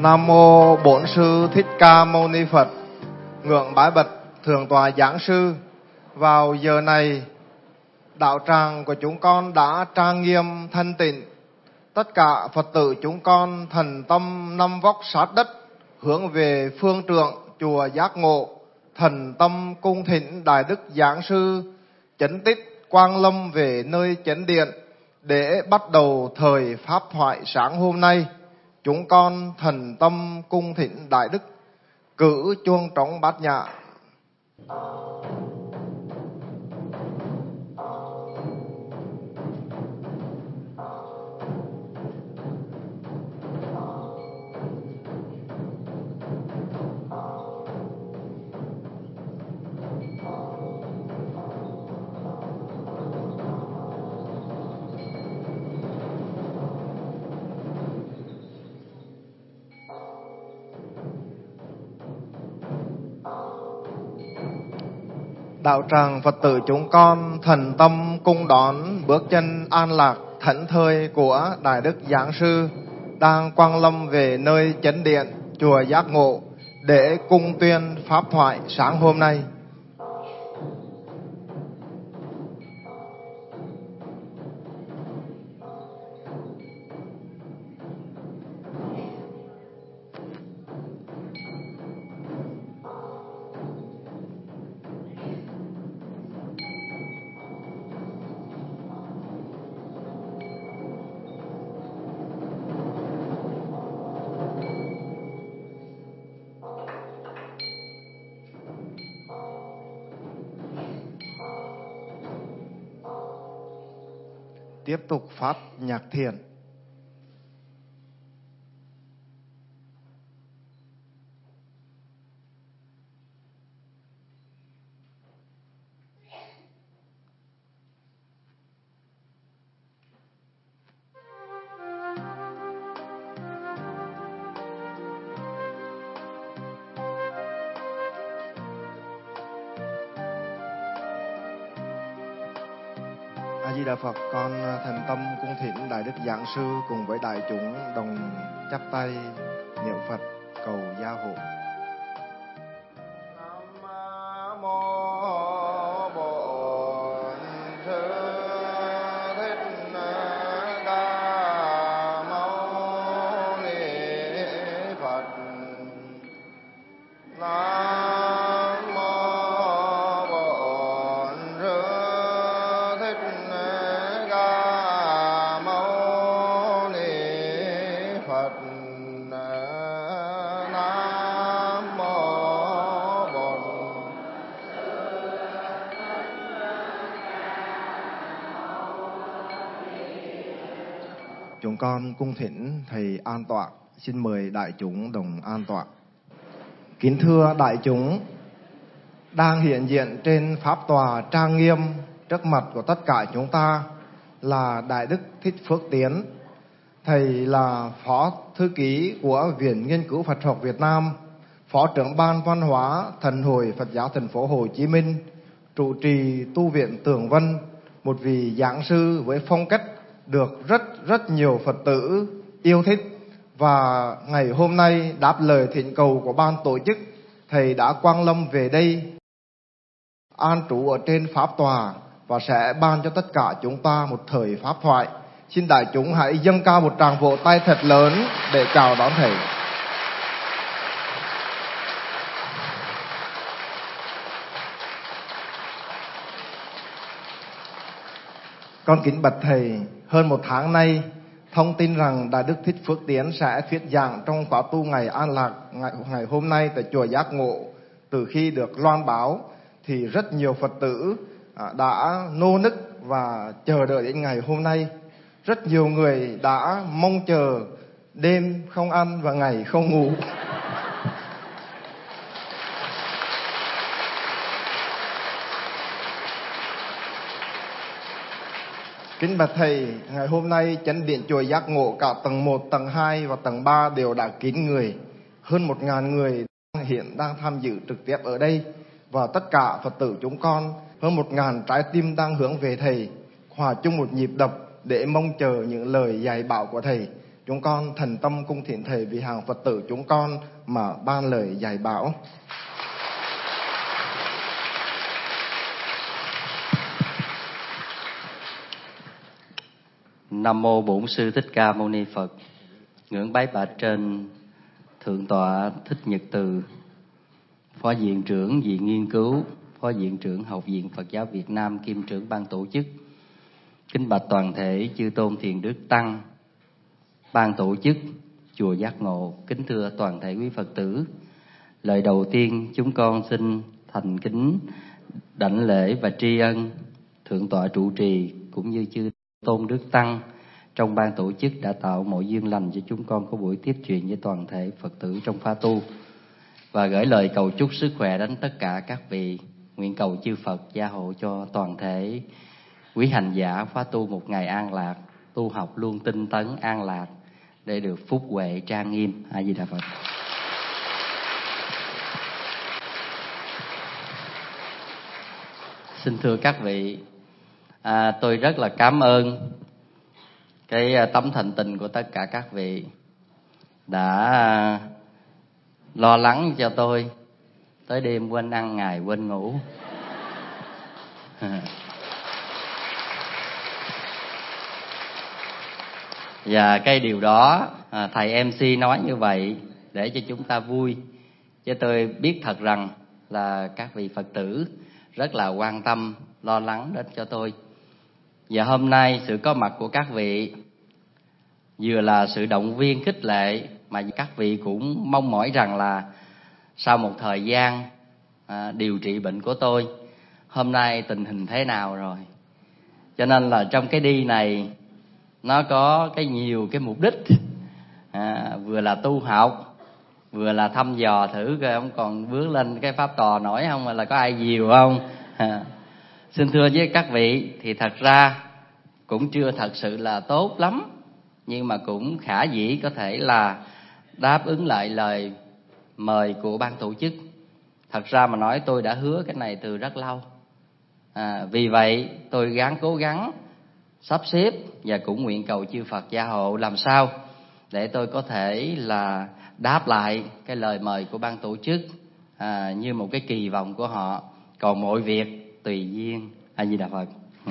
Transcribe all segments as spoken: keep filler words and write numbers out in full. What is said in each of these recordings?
Nam mô Bổn Sư Thích Ca Mâu Ni Phật. Ngưỡng bái bạch Thượng tọa Giảng sư. Vào giờ này, đạo tràng của chúng con đã trang nghiêm thanh tịnh. Tất cả Phật tử chúng con thành tâm năm vóc sát đất, hướng về phương trượng chùa Giác Ngộ, thành tâm cung thỉnh Đại Đức Giảng sư chánh tích Quang Lâm về nơi chánh điện để bắt đầu thời pháp thoại sáng hôm nay. Chúng con thành tâm cung thỉnh Đại Đức cử chuông trống bát nhã. Đạo tràng Phật tử chúng con thành tâm cung đón bước chân an lạc thảnh thơi của Đại Đức Giảng sư đang quang lâm về nơi chánh điện chùa Giác Ngộ để cung tuyên pháp thoại sáng hôm nay. Tiếp tục phát nhạc thiền. A Di Đà Phật. Con thành tâm cung thỉnh Đại Đức Giảng sư cùng với đại chúng đồng chắp tay niệm Phật cầu gia hộ. Nam mô Bổn Sư Thích Ca Mâu Ni Phật. Nam mô Bổn Sư Thích Ca Mâu Ni Phật. Nam mô Bổn. Chúng con cung thỉnh thầy an tọa. Xin mời đại chúng đồng an tọa. Kính thưa đại chúng, đang hiện diện trên pháp tòa trang nghiêm trước mặt của tất cả chúng ta là Đại Đức Thích Phước Tiến. Thầy là Phó Thư ký của Viện Nghiên cứu Phật học Việt Nam, Phó trưởng Ban Văn hóa Thần hội Phật giáo thành phố Hồ Chí Minh, trụ trì tu viện Tường Vân, một vị giảng sư với phong cách được rất rất nhiều Phật tử yêu thích. Và ngày hôm nay đáp lời thỉnh cầu của ban tổ chức, thầy đã quang lâm về đây an trú ở trên pháp tòa và sẽ ban cho tất cả chúng ta một thời pháp thoại. Xin đại chúng hãy dâng cao một tràng vỗ tay thật lớn để chào đón thầy. Con kính bạch thầy, hơn một tháng nay thông tin rằng Đại Đức Thích Phước Tiến sẽ thuyết giảng trong khóa tu ngày an lạc ngày, ngày hôm nay tại chùa Giác Ngộ. Từ khi được loan báo thì rất nhiều Phật tử đã nô nức và chờ đợi đến ngày hôm nay. Rất nhiều người đã mong chờ đêm không ăn và ngày không ngủ. Kính bạch thầy, ngày hôm nay chánh điện chùa Giác Ngộ cả tầng một, tầng hai và tầng ba đều đã kín người. Hơn một ngàn người hiện đang tham dự trực tiếp ở đây. Và tất cả Phật tử chúng con, hơn một ngàn trái tim đang hướng về thầy, hòa chung một nhịp đập để mong chờ những lời dạy bảo của thầy. chúng con thành tâm cung thỉnh Thầy vì hàng Phật tử chúng con mà ban lời dạy bảo. Nam mô Bổn Sư Thích Ca Mâu Ni Phật. Ngưỡng bái bạch trên Thượng tọa Thích Nhật Từ, Phó Viện trưởng Viện Nghiên cứu, Phó Viện trưởng Học viện Phật giáo Việt Nam, kiêm trưởng ban tổ chức. Kính bạch toàn thể chư tôn thiền đức tăng, ban tổ chức chùa Giác Ngộ. Kính thưa toàn thể quý Phật tử, lời đầu tiên chúng con xin thành kính đảnh lễ và tri ân Thượng tọa trụ trì cũng như chư tôn đức tăng trong ban tổ chức đã tạo mọi duyên lành cho chúng con có buổi tiếp chuyện với toàn thể Phật tử trong khóa tu, và gửi lời cầu chúc sức khỏe đến tất cả các vị. Nguyện cầu chư Phật gia hộ cho toàn thể quý hành giả khóa tu một ngày an lạc, tu học luôn tinh tấn an lạc để được phúc huệ trang nghiêm. A Di Đà Phật. Xin thưa các vị, à, tôi rất là cảm ơn cái tấm thành tình của tất cả các vị đã lo lắng cho tôi tới đêm quên ăn ngày quên ngủ. Và cái điều đó à, thầy em xê nói như vậy để cho chúng ta vui, chứ tôi biết thật rằng là các vị Phật tử rất là quan tâm lo lắng đến cho tôi. Và hôm nay sự có mặt của các vị vừa là sự động viên khích lệ, mà các vị cũng mong mỏi rằng là sau một thời gian à, điều trị bệnh của tôi, hôm nay tình hình thế nào rồi. Cho nên là trong cái đi này nó có cái nhiều cái mục đích, à, vừa là tu học, vừa là thăm dò thử coi ông còn vướng lên cái pháp tò nổi không, hay là có ai dìu không. À, xin thưa với các vị, thì thật ra cũng chưa thật sự là tốt lắm, nhưng mà cũng khả dĩ có thể là đáp ứng lại lời mời của ban tổ chức. Thật ra mà nói tôi đã hứa cái này từ rất lâu, à, vì vậy tôi gắng cố gắng sắp xếp và cũng nguyện cầu chư Phật gia hộ làm sao để tôi có thể là đáp lại cái lời mời của ban tổ chức, à, như một cái kỳ vọng của họ. Còn mọi việc tùy duyên. A Di Đà Phật. Ừ.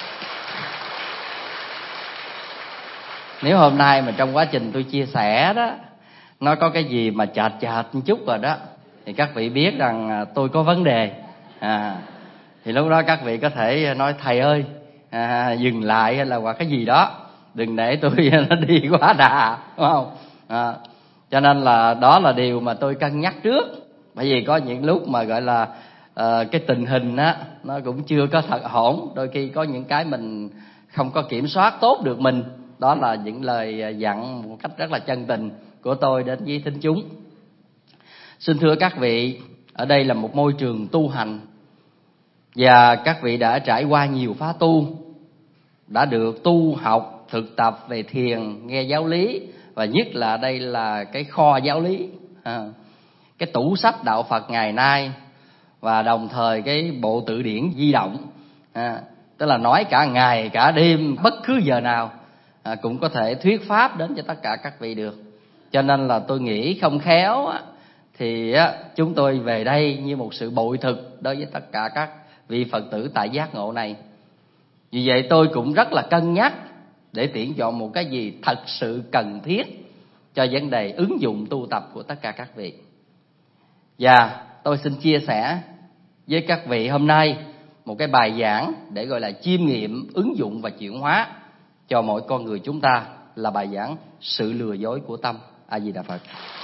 Nếu hôm nay mà trong quá trình tôi chia sẻ đó nó có cái gì mà chệch chệch một chút rồi đó, thì các vị biết rằng tôi có vấn đề, à, thì lúc đó các vị có thể nói thầy ơi, à, dừng lại hay là hoặc cái gì đó, đừng để tôi nó đi quá đà, đúng không? À, cho nên là đó là điều mà tôi cân nhắc trước, bởi vì có những lúc mà gọi là à, cái tình hình á nó cũng chưa có thật ổn, đôi khi có những cái mình không có kiểm soát tốt được mình. Đó là những lời dặn một cách rất là chân tình của tôi đến với thính chúng. Xin thưa các vị, ở đây là một môi trường tu hành, và các vị đã trải qua nhiều phá tu, đã được tu học, thực tập về thiền, nghe giáo lý, và nhất là đây là cái kho giáo lý, à, cái tủ sách đạo Phật ngày nay, và đồng thời cái bộ tự điển di động, à, tức là nói cả ngày cả đêm, bất cứ giờ nào à, cũng có thể thuyết pháp đến cho tất cả các vị được. Cho nên là tôi nghĩ không khéo á, thì á, chúng tôi về đây như một sự bội thực đối với tất cả các vị Phật tử tại giác ngộ này. Vì vậy tôi cũng rất là cân nhắc để tuyển chọn một cái gì thật sự cần thiết cho vấn đề ứng dụng tu tập của tất cả các vị. Và tôi xin chia sẻ với các vị hôm nay một cái bài giảng để gọi là chiêm nghiệm, ứng dụng và chuyển hóa cho mỗi con người chúng ta, là bài giảng sự lừa dối của tâm. A Di Đà Phật.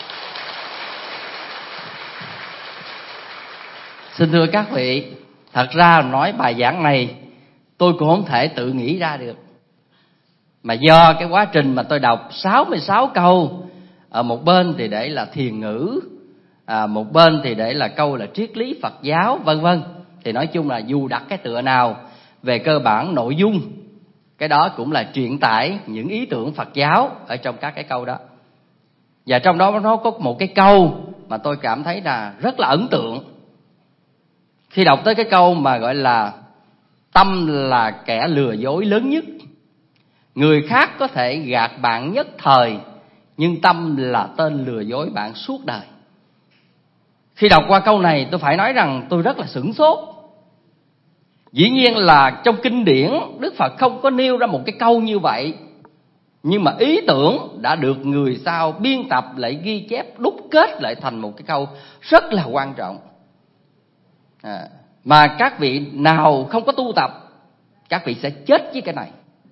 Xin thưa các vị, thật ra nói bài giảng này tôi cũng không thể tự nghĩ ra được, mà do cái quá trình mà tôi đọc sáu mươi sáu câu, ở một bên thì để là thiền ngữ, à, một bên thì để là câu là triết lý Phật giáo, vân vân. Thì nói chung là dù đặt cái tựa nào, về cơ bản nội dung cái đó cũng là truyền tải những ý tưởng Phật giáo ở trong các cái câu đó. Và trong đó nó có một cái câu mà tôi cảm thấy là rất là ấn tượng. Khi đọc tới cái câu mà gọi là tâm là kẻ lừa dối lớn nhất, Người khác có thể gạt bạn nhất thời, nhưng tâm là tên lừa dối bạn suốt đời. Khi đọc qua câu này tôi phải nói rằng tôi rất là sửng sốt. Dĩ nhiên là trong kinh điển Đức Phật không có nêu ra một cái câu như vậy, nhưng mà ý tưởng đã được người sau biên tập lại, ghi chép, đúc kết lại thành một cái câu rất là quan trọng. À, mà các vị nào không có tu tập, các vị sẽ chết với cái này.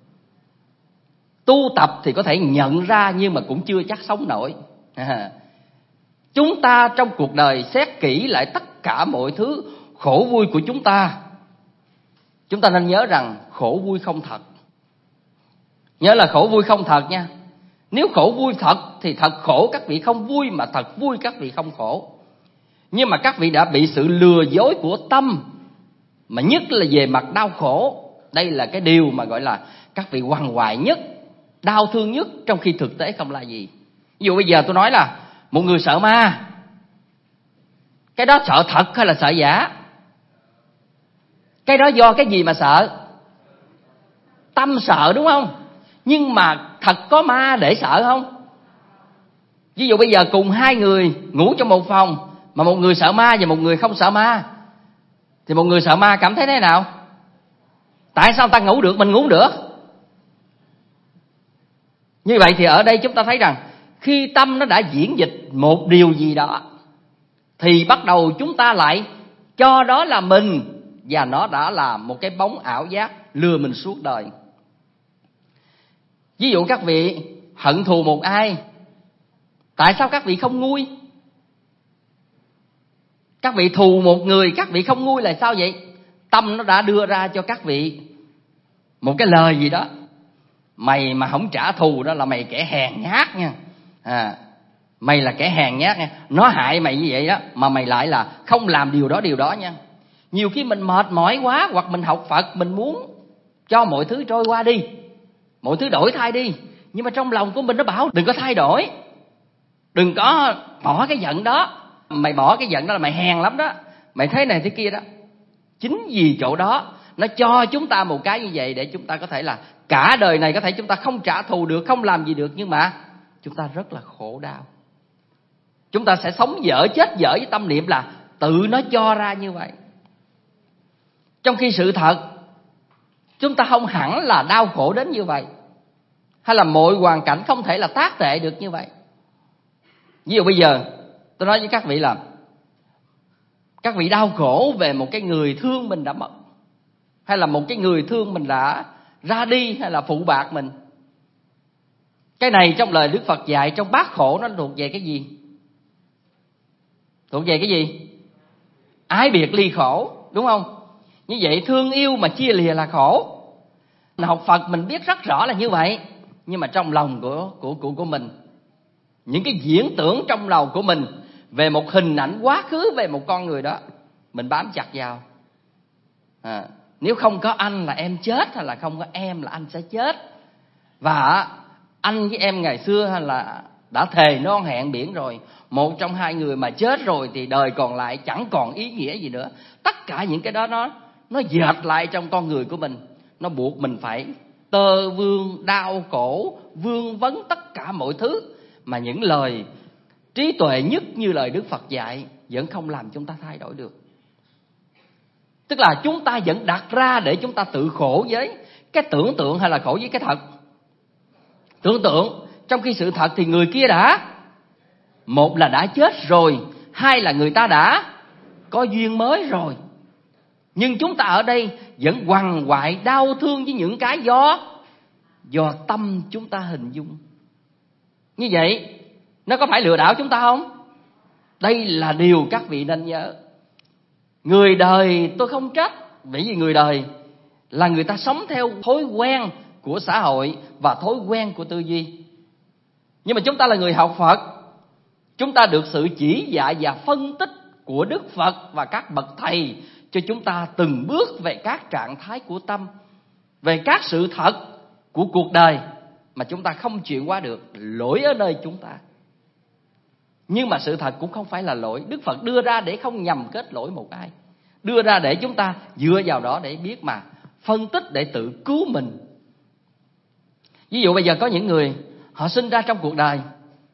Tu tập thì có thể nhận ra nhưng mà cũng chưa chắc sống nổi. À, chúng ta trong cuộc đời xét kỹ lại tất cả mọi thứ khổ vui của chúng ta, chúng ta nên nhớ rằng khổ vui không thật. Nhớ là khổ vui không thật nha. Nếu khổ vui thật thì thật khổ các vị không vui, mà thật vui các vị không khổ. Nhưng mà các vị đã bị sự lừa dối của tâm, mà nhất là về mặt đau khổ. Đây là cái điều mà gọi là các vị quằn quại nhất, đau thương nhất, trong khi thực tế không là gì. Ví dụ bây giờ tôi nói là một người sợ ma, cái đó sợ thật hay là sợ giả? Cái đó do cái gì mà sợ? Tâm sợ, đúng không? Nhưng mà thật có ma để sợ không? Ví dụ bây giờ cùng hai người ngủ trong một phòng, mà một người sợ ma và một người không sợ ma, thì một người sợ ma cảm thấy thế nào? Tại sao ta ngủ được, mình ngủ không được? Như vậy thì ở đây chúng ta thấy rằng khi tâm nó đã diễn dịch một điều gì đó, thì bắt đầu chúng ta lại cho đó là mình, và nó đã là một cái bóng ảo giác lừa mình suốt đời. Ví dụ các vị hận thù một ai, tại sao các vị không nguôi? Các vị thù một người, các vị không nguôi là sao vậy? Tâm nó đã đưa ra cho các vị một cái lời gì đó: mày mà không trả thù đó là mày kẻ hèn nhát nha. À, mày là kẻ hèn nhát nha. Nó hại mày như vậy đó, mà mày lại là không làm điều đó điều đó nha. Nhiều khi mình mệt mỏi quá, hoặc mình học Phật, mình muốn cho mọi thứ trôi qua đi, mọi thứ đổi thay đi, nhưng mà trong lòng của mình nó bảo đừng có thay đổi, đừng có bỏ cái giận đó. Mày bỏ cái giận đó là mày hèn lắm đó, mày thế này thế kia đó. Chính vì chỗ đó nó cho chúng ta một cái như vậy, để chúng ta có thể là cả đời này có thể chúng ta không trả thù được, không làm gì được, nhưng mà chúng ta rất là khổ đau. Chúng ta sẽ sống dở chết dở với tâm niệm là tự nó cho ra như vậy. Trong khi sự thật chúng ta không hẳn là đau khổ đến như vậy, hay là mọi hoàn cảnh không thể là tác tệ được như vậy. Ví dụ bây giờ tôi nói với các vị là các vị đau khổ về một cái người thương mình đã mất, hay là một cái người thương mình đã ra đi, hay là phụ bạc mình. Cái này trong lời Đức Phật dạy trong bát khổ nó thuộc về cái gì? Thuộc về cái gì? Ái biệt ly khổ, đúng không? Như vậy thương yêu mà chia lìa là khổ. Học Phật mình biết rất rõ là như vậy, nhưng mà trong lòng của của của của mình, những cái diễn tưởng trong lòng của mình về một hình ảnh quá khứ về một con người đó, mình bám chặt vào. À, nếu không có anh là em chết, hay là không có em là anh sẽ chết. Và anh với em ngày xưa hay là đã thề non hẹn biển rồi, một trong hai người mà chết rồi thì đời còn lại chẳng còn ý nghĩa gì nữa. Tất cả những cái đó nó nó dệt lại trong con người của mình, nó buộc mình phải tơ vương, đau khổ, vương vấn tất cả mọi thứ mà những lời trí tuệ nhất như lời Đức Phật dạy vẫn không làm chúng ta thay đổi được. Tức là chúng ta vẫn đặt ra để chúng ta tự khổ với cái tưởng tượng, hay là khổ với cái thật? Tưởng tượng, trong khi sự thật thì người kia đã, một là đã chết rồi, hai là người ta đã có duyên mới rồi. Nhưng chúng ta ở đây vẫn quằn quại đau thương với những cái do do tâm chúng ta hình dung. Như vậy nó có phải lừa đảo chúng ta không? Đây là điều các vị nên nhớ. Người đời tôi không trách, bởi vì người đời là người ta sống theo thói quen của xã hội và thói quen của tư duy. Nhưng mà chúng ta là người học Phật, chúng ta được sự chỉ dạy và phân tích của Đức Phật và các bậc thầy cho chúng ta từng bước về các trạng thái của tâm, về các sự thật của cuộc đời mà chúng ta không chuyển qua được. Lỗi ở nơi chúng ta, nhưng mà sự thật cũng không phải là lỗi. Đức Phật đưa ra để không nhằm kết lỗi một ai, đưa ra để chúng ta dựa vào đó để biết mà phân tích, để tự cứu mình. Ví dụ bây giờ có những người họ sinh ra trong cuộc đời,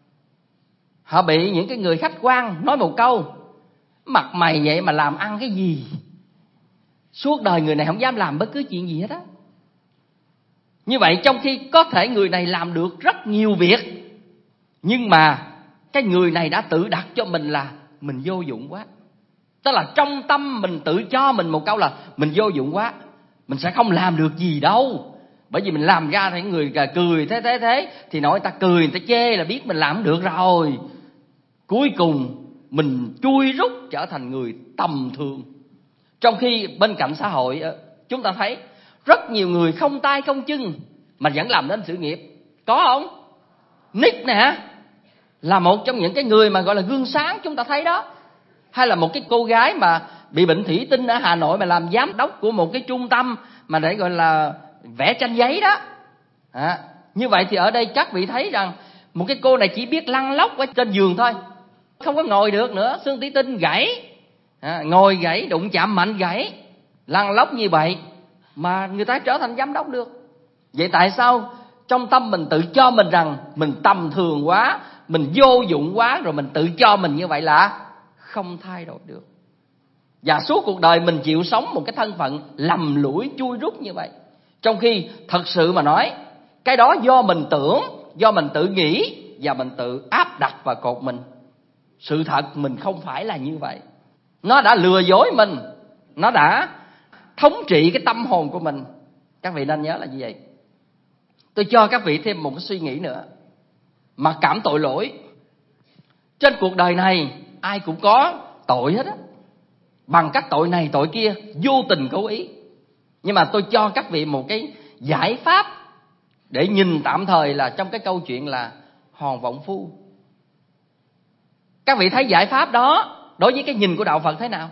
họ bị những cái người khách quan nói một câu: mặt mày vậy mà làm ăn cái gì? Suốt đời người này không dám làm bất cứ chuyện gì hết á. Như vậy trong khi có thể người này làm được rất nhiều việc, nhưng mà cái người này đã tự đặt cho mình là mình vô dụng quá. Tức là trong tâm mình tự cho mình một câu là mình vô dụng quá, mình sẽ không làm được gì đâu. Bởi vì mình làm ra thì người cười thế thế thế thì nói người ta cười, người ta chê là biết mình làm không được rồi. Cuối cùng mình chui rút trở thành người tầm thường. Trong khi bên cạnh xã hội chúng ta thấy rất nhiều người không tay không chân mà vẫn làm nên sự nghiệp. Có không? Nick nè là một trong những cái người mà gọi là gương sáng chúng ta thấy đó. Hay là một cái cô gái mà bị bệnh thủy tinh ở Hà Nội mà làm giám đốc của một cái trung tâm mà để gọi là vẽ tranh giấy đó. À, như vậy thì ở đây các vị thấy rằng một cái cô này chỉ biết lăn lóc ở trên giường thôi, không có ngồi được nữa, xương thủy tinh gãy, à, ngồi gãy, đụng chạm mạnh gãy, lăn lóc như vậy mà người ta trở thành giám đốc được. Vậy tại sao trong tâm mình tự cho mình rằng mình tầm thường quá, mình vô dụng quá, rồi mình tự cho mình như vậy là không thay đổi được, và suốt cuộc đời mình chịu sống một cái thân phận lầm lũi chui rút như vậy. Trong khi thật sự mà nói, cái đó do mình tưởng, do mình tự nghĩ và mình tự áp đặt vào cột mình. Sự thật mình không phải là như vậy. Nó đã lừa dối mình, nó đã thống trị cái tâm hồn của mình. Các vị nên nhớ là như vậy. Tôi cho các vị thêm một cái suy nghĩ nữa. Mặc cảm tội lỗi. Trên cuộc đời này ai cũng có tội hết á, bằng cách tội này tội kia, vô tình cố ý. Nhưng mà tôi cho các vị một cái giải pháp để nhìn tạm thời là trong cái câu chuyện là Hòn Vọng Phu. Các vị thấy giải pháp đó đối với cái nhìn của đạo Phật thế nào?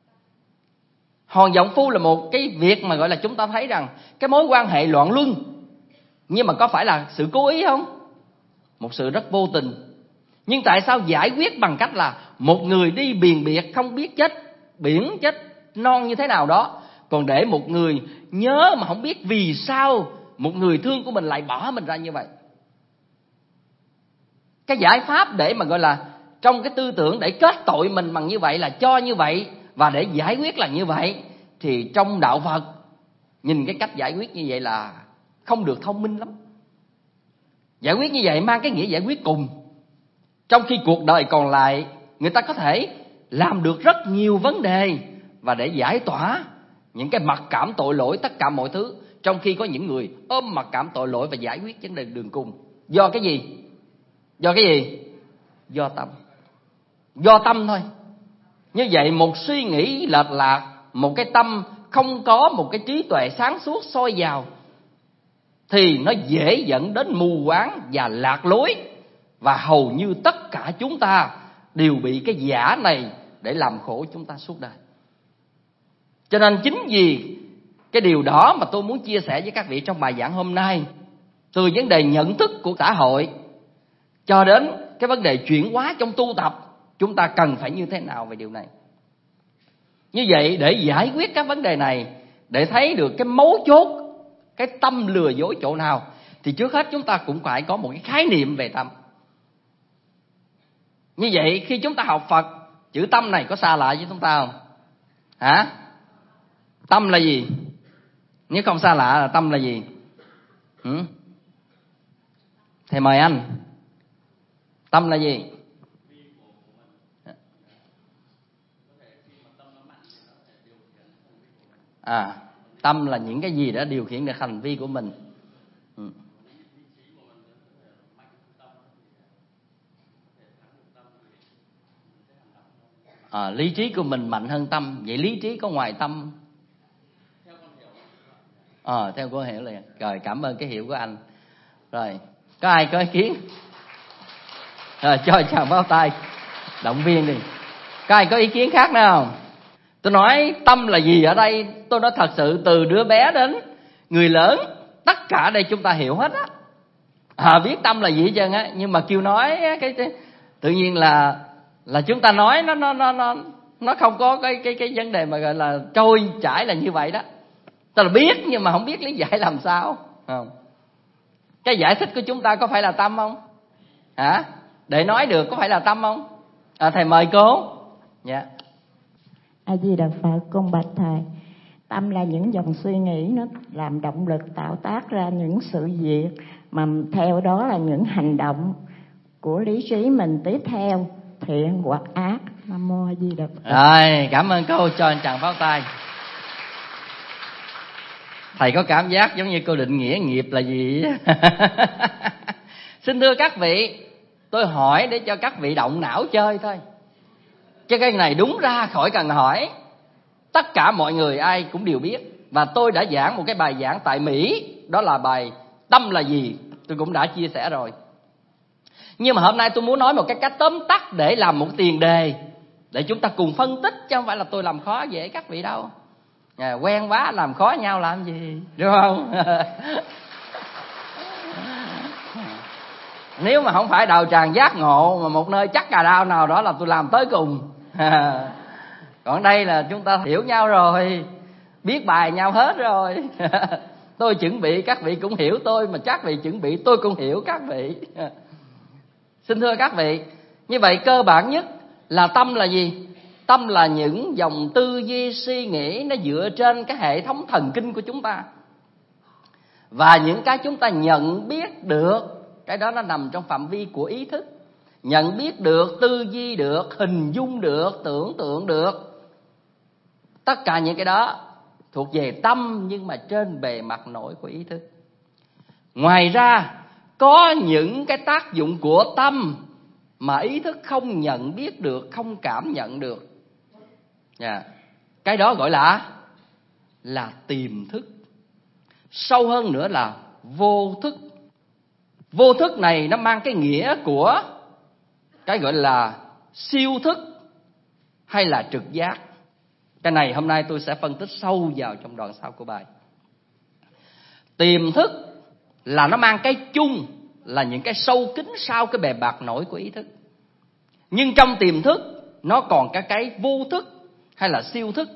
Hòn Vọng Phu là một cái việc mà gọi là chúng ta thấy rằng cái mối quan hệ loạn luân. Nhưng mà có phải là sự cố ý không? Một sự rất vô tình. Nhưng tại sao giải quyết bằng cách là một người đi biền biệt không biết chết biển chết non như thế nào đó, còn để một người nhớ mà không biết vì sao một người thương của mình lại bỏ mình ra như vậy? Cái giải pháp để mà gọi là trong cái tư tưởng để kết tội mình bằng như vậy là cho như vậy, và để giải quyết là như vậy, thì trong đạo Phật nhìn cái cách giải quyết như vậy là không được thông minh lắm. Giải quyết như vậy mang cái nghĩa giải quyết cùng, trong khi cuộc đời còn lại người ta có thể làm được rất nhiều vấn đề và để giải tỏa những cái mặc cảm tội lỗi tất cả mọi thứ. Trong khi có những người ôm mặc cảm tội lỗi và giải quyết vấn đề đường cùng. Do cái gì? Do cái gì? Do tâm. Do tâm thôi. Như vậy một suy nghĩ lệch lạc, một cái tâm không có một cái trí tuệ sáng suốt soi vào, thì nó dễ dẫn đến mù quáng và lạc lối. Và hầu như tất cả chúng ta đều bị cái giả này để làm khổ chúng ta suốt đời. Cho nên chính vì cái điều đó mà tôi muốn chia sẻ với các vị trong bài giảng hôm nay, từ vấn đề nhận thức của xã hội cho đến cái vấn đề chuyển hóa trong tu tập, chúng ta cần phải như thế nào về điều này. Như vậy để giải quyết các vấn đề này, để thấy được cái mấu chốt, cái tâm lừa dối chỗ nào, thì trước hết chúng ta cũng phải có một cái khái niệm về tâm. Như vậy khi chúng ta học Phật, chữ tâm này có xa lạ với chúng ta không? Hả? Tâm là gì? Nếu không xa lạ là tâm là gì? Ừ? Thầy mời anh. Tâm là gì? À, tâm là những cái gì đã điều khiển được hành vi của mình. Ừ. À, lý trí của mình mạnh hơn tâm. Vậy lý trí có ngoài tâm? Ờ, à, theo cô hiểu liền. Rồi, cảm ơn cái hiểu của anh. Rồi, có ai có ý kiến? Rồi, cho chào báo tay, động viên đi. Có ai có ý kiến khác nữa không? Tôi nói tâm là gì ở đây, tôi nói thật sự từ đứa bé đến người lớn, tất cả đây chúng ta hiểu hết á. À, biết tâm là gì hết trơn á, nhưng mà kêu nói cái, cái tự nhiên là là chúng ta nói nó nó nó nó nó không có cái cái cái vấn đề mà gọi là trôi chảy là như vậy đó. Ta là biết nhưng mà không biết lý giải làm sao, không? Cái giải thích của chúng ta có phải là tâm không? Hả? Để nói được có phải là tâm không? À, thầy mời cô. Dạ. A Di Đà Phật. Con bạch thầy, tâm là những dòng suy nghĩ, nó làm động lực tạo tác ra những sự việc, mà theo đó là những hành động của lý trí mình tiếp theo, thiện hoặc ác. Nam mô A Di Đà Phật. Rồi, cảm ơn cô, cho anh chàng pháo tay. Thầy có cảm giác giống như cô định nghĩa nghiệp là gì. Xin thưa các vị, tôi hỏi để cho các vị động não chơi thôi, chứ cái này đúng ra khỏi cần hỏi. Tất cả mọi người ai cũng đều biết. Và tôi đã giảng một cái bài giảng tại Mỹ, đó là bài tâm là gì, tôi cũng đã chia sẻ rồi. Nhưng mà hôm nay tôi muốn nói một cái cách tóm tắt để làm một tiền đề, để chúng ta cùng phân tích, chứ không phải là tôi làm khó dễ các vị đâu. À, quen quá làm khó nhau làm gì, đúng không? Nếu mà không phải đầu tràng giác ngộ mà một nơi chắc cà đao nào đó là tôi làm tới cùng. Còn đây là chúng ta hiểu nhau rồi, biết bài nhau hết rồi. Tôi chuẩn bị các vị cũng hiểu tôi, mà các vị chuẩn bị tôi cũng hiểu các vị. Xin thưa các vị, như vậy cơ bản nhất là tâm là gì? Tâm là những dòng tư duy suy nghĩ nó dựa trên cái hệ thống thần kinh của chúng ta. Và những cái chúng ta nhận biết được, cái đó nó nằm trong phạm vi của ý thức. Nhận biết được, tư duy được, hình dung được, tưởng tượng được. Tất cả những cái đó thuộc về tâm, nhưng mà trên bề mặt nổi của ý thức. Ngoài ra, có những cái tác dụng của tâm mà ý thức không nhận biết được, không cảm nhận được. Yeah. Cái đó gọi là là tiềm thức. Sâu hơn nữa là vô thức. Vô thức này nó mang cái nghĩa của cái gọi là siêu thức hay là trực giác. Cái này hôm nay tôi sẽ phân tích sâu vào trong đoạn sau của bài. Tiềm thức là nó mang cái chung là những cái sâu kín sau cái bề mặt nổi của ý thức. Nhưng trong tiềm thức nó còn cả cái vô thức hay là siêu thức.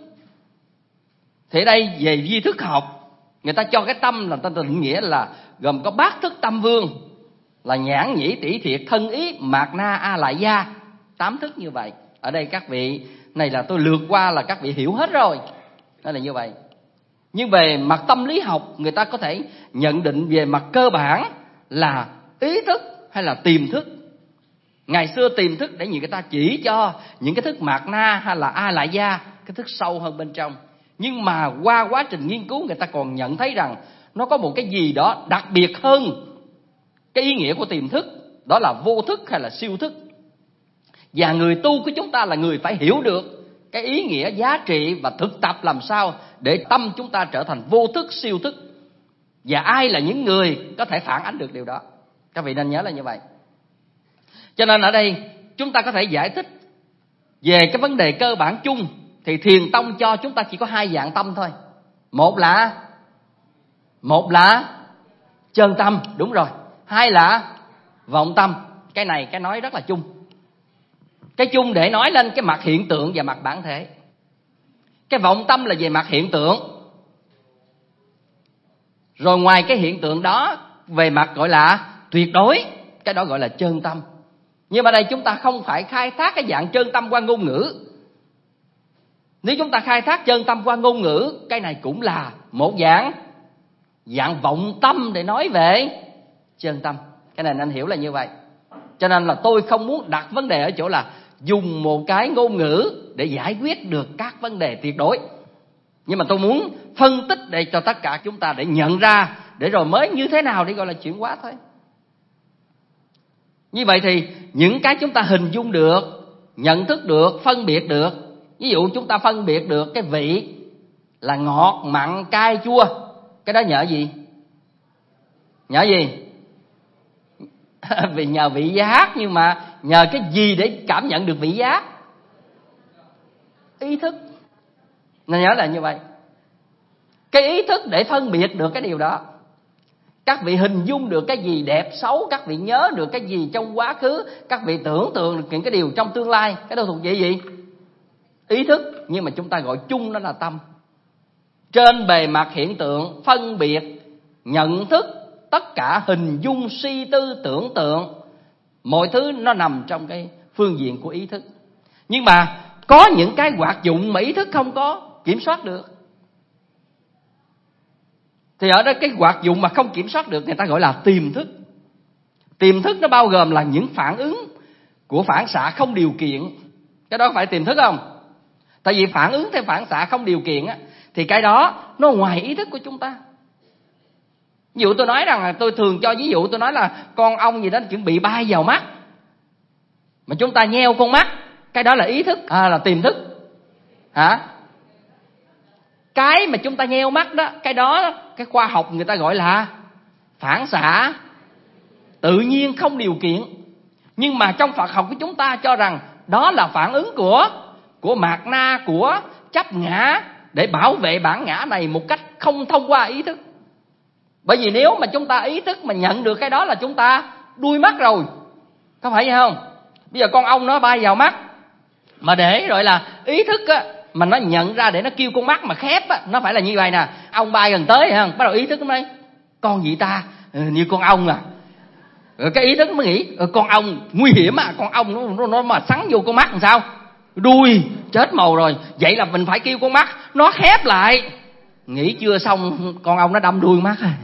Thì ở đây về vi thức học, người ta cho cái tâm là ta định nghĩa là gồm có bát thức tâm vương, là nhãn nhĩ tỷ thiệt thân ý mạt na a lại gia, tám thức như vậy. Ở đây các vị này là tôi lược qua là các vị hiểu hết rồi. Đó là như vậy. Nhưng về mặt tâm lý học, người ta có thể nhận định về mặt cơ bản là ý thức hay là tiềm thức. Ngày xưa tiềm thức để người ta chỉ cho những cái thức mạt na hay là a lại gia, cái thức sâu hơn bên trong. Nhưng mà qua quá trình nghiên cứu, người ta còn nhận thấy rằng nó có một cái gì đó đặc biệt hơn cái ý nghĩa của tiềm thức, đó là vô thức hay là siêu thức. Và người tu của chúng ta là người phải hiểu được cái ý nghĩa, giá trị và thực tập làm sao để tâm chúng ta trở thành vô thức, siêu thức. Và ai là những người có thể phản ánh được điều đó. Các vị nên nhớ là như vậy. Cho nên ở đây chúng ta có thể giải thích về cái vấn đề cơ bản chung. Thì Thiền Tông cho chúng ta chỉ có hai dạng tâm thôi. Một là Một là chân tâm, đúng rồi. Hai là vọng tâm. Cái này cái nói rất là chung. Cái chung để nói lên cái mặt hiện tượng và mặt bản thể. Cái vọng tâm là về mặt hiện tượng. Rồi ngoài cái hiện tượng đó, về mặt gọi là tuyệt đối, cái đó gọi là chân tâm. Nhưng mà đây chúng ta không phải khai thác cái dạng chân tâm qua ngôn ngữ. Nếu chúng ta khai thác chân tâm qua ngôn ngữ, cái này cũng là một dạng Dạng vọng tâm để nói về chân tâm. Cái này anh hiểu là như vậy. Cho nên là tôi không muốn đặt vấn đề ở chỗ là dùng một cái ngôn ngữ để giải quyết được các vấn đề tuyệt đối. Nhưng mà tôi muốn phân tích để cho tất cả chúng ta để nhận ra, để rồi mới như thế nào để gọi là chuyển hóa thôi. Như vậy thì những cái chúng ta hình dung được, nhận thức được, phân biệt được. Ví dụ chúng ta phân biệt được cái vị là ngọt, mặn, cay, chua. Cái đó nhờ gì? Nhờ gì? Vì nhờ vị giác, nhưng mà nhờ cái gì để cảm nhận được vị giác? Ý thức. Nên nhớ là như vậy. Cái ý thức để phân biệt được cái điều đó. Các vị hình dung được cái gì đẹp xấu, các vị nhớ được cái gì trong quá khứ, các vị tưởng tượng được những cái điều trong tương lai. Cái đó thuộc về gì? Ý thức. Nhưng mà chúng ta gọi chung nó là tâm. Trên bề mặt hiện tượng, phân biệt, nhận thức, tất cả hình dung, suy tư, tưởng tượng, mọi thứ nó nằm trong cái phương diện của ý thức. Nhưng mà có những cái hoạt dụng mà ý thức không có kiểm soát được. Thì ở đó cái hoạt dụng mà không kiểm soát được người ta gọi là tiềm thức. Tiềm thức nó bao gồm là những phản ứng của phản xạ không điều kiện. Cái đó phải tiềm thức không? Tại vì phản ứng theo phản xạ không điều kiện á, thì cái đó nó ngoài ý thức của chúng ta. Ví dụ tôi nói rằng là tôi thường cho ví dụ tôi nói là con ong gì đó chuẩn bị bay vào mắt, mà chúng ta nheo con mắt, cái đó là ý thức à, là tiềm thức hả? Cái mà chúng ta nheo mắt đó, cái đó cái khoa học người ta gọi là phản xạ tự nhiên không điều kiện. Nhưng mà trong Phật học của chúng ta cho rằng đó là phản ứng của của mạt na, của chấp ngã, để bảo vệ bản ngã này một cách không thông qua ý thức. Bởi vì nếu mà chúng ta ý thức mà nhận được cái đó là chúng ta đuôi mắt rồi, có phải vậy không? Bây giờ con ong nó bay vào mắt, mà để rồi là ý thức á, mà nó nhận ra để nó kêu con mắt mà khép á, nó phải là như vậy nè. Ong bay gần tới không? Bắt đầu ý thức nó nói con gì ta, ừ, như con ong à. Rồi cái ý thức nó mới nghĩ ừ, con ong nguy hiểm à, con ong nó, nó, nó mà sắn vô con mắt làm sao? Đuôi chết màu rồi, vậy là mình phải kêu con mắt nó khép lại. Nghĩ chưa xong con ong nó đâm đuôi mắt à.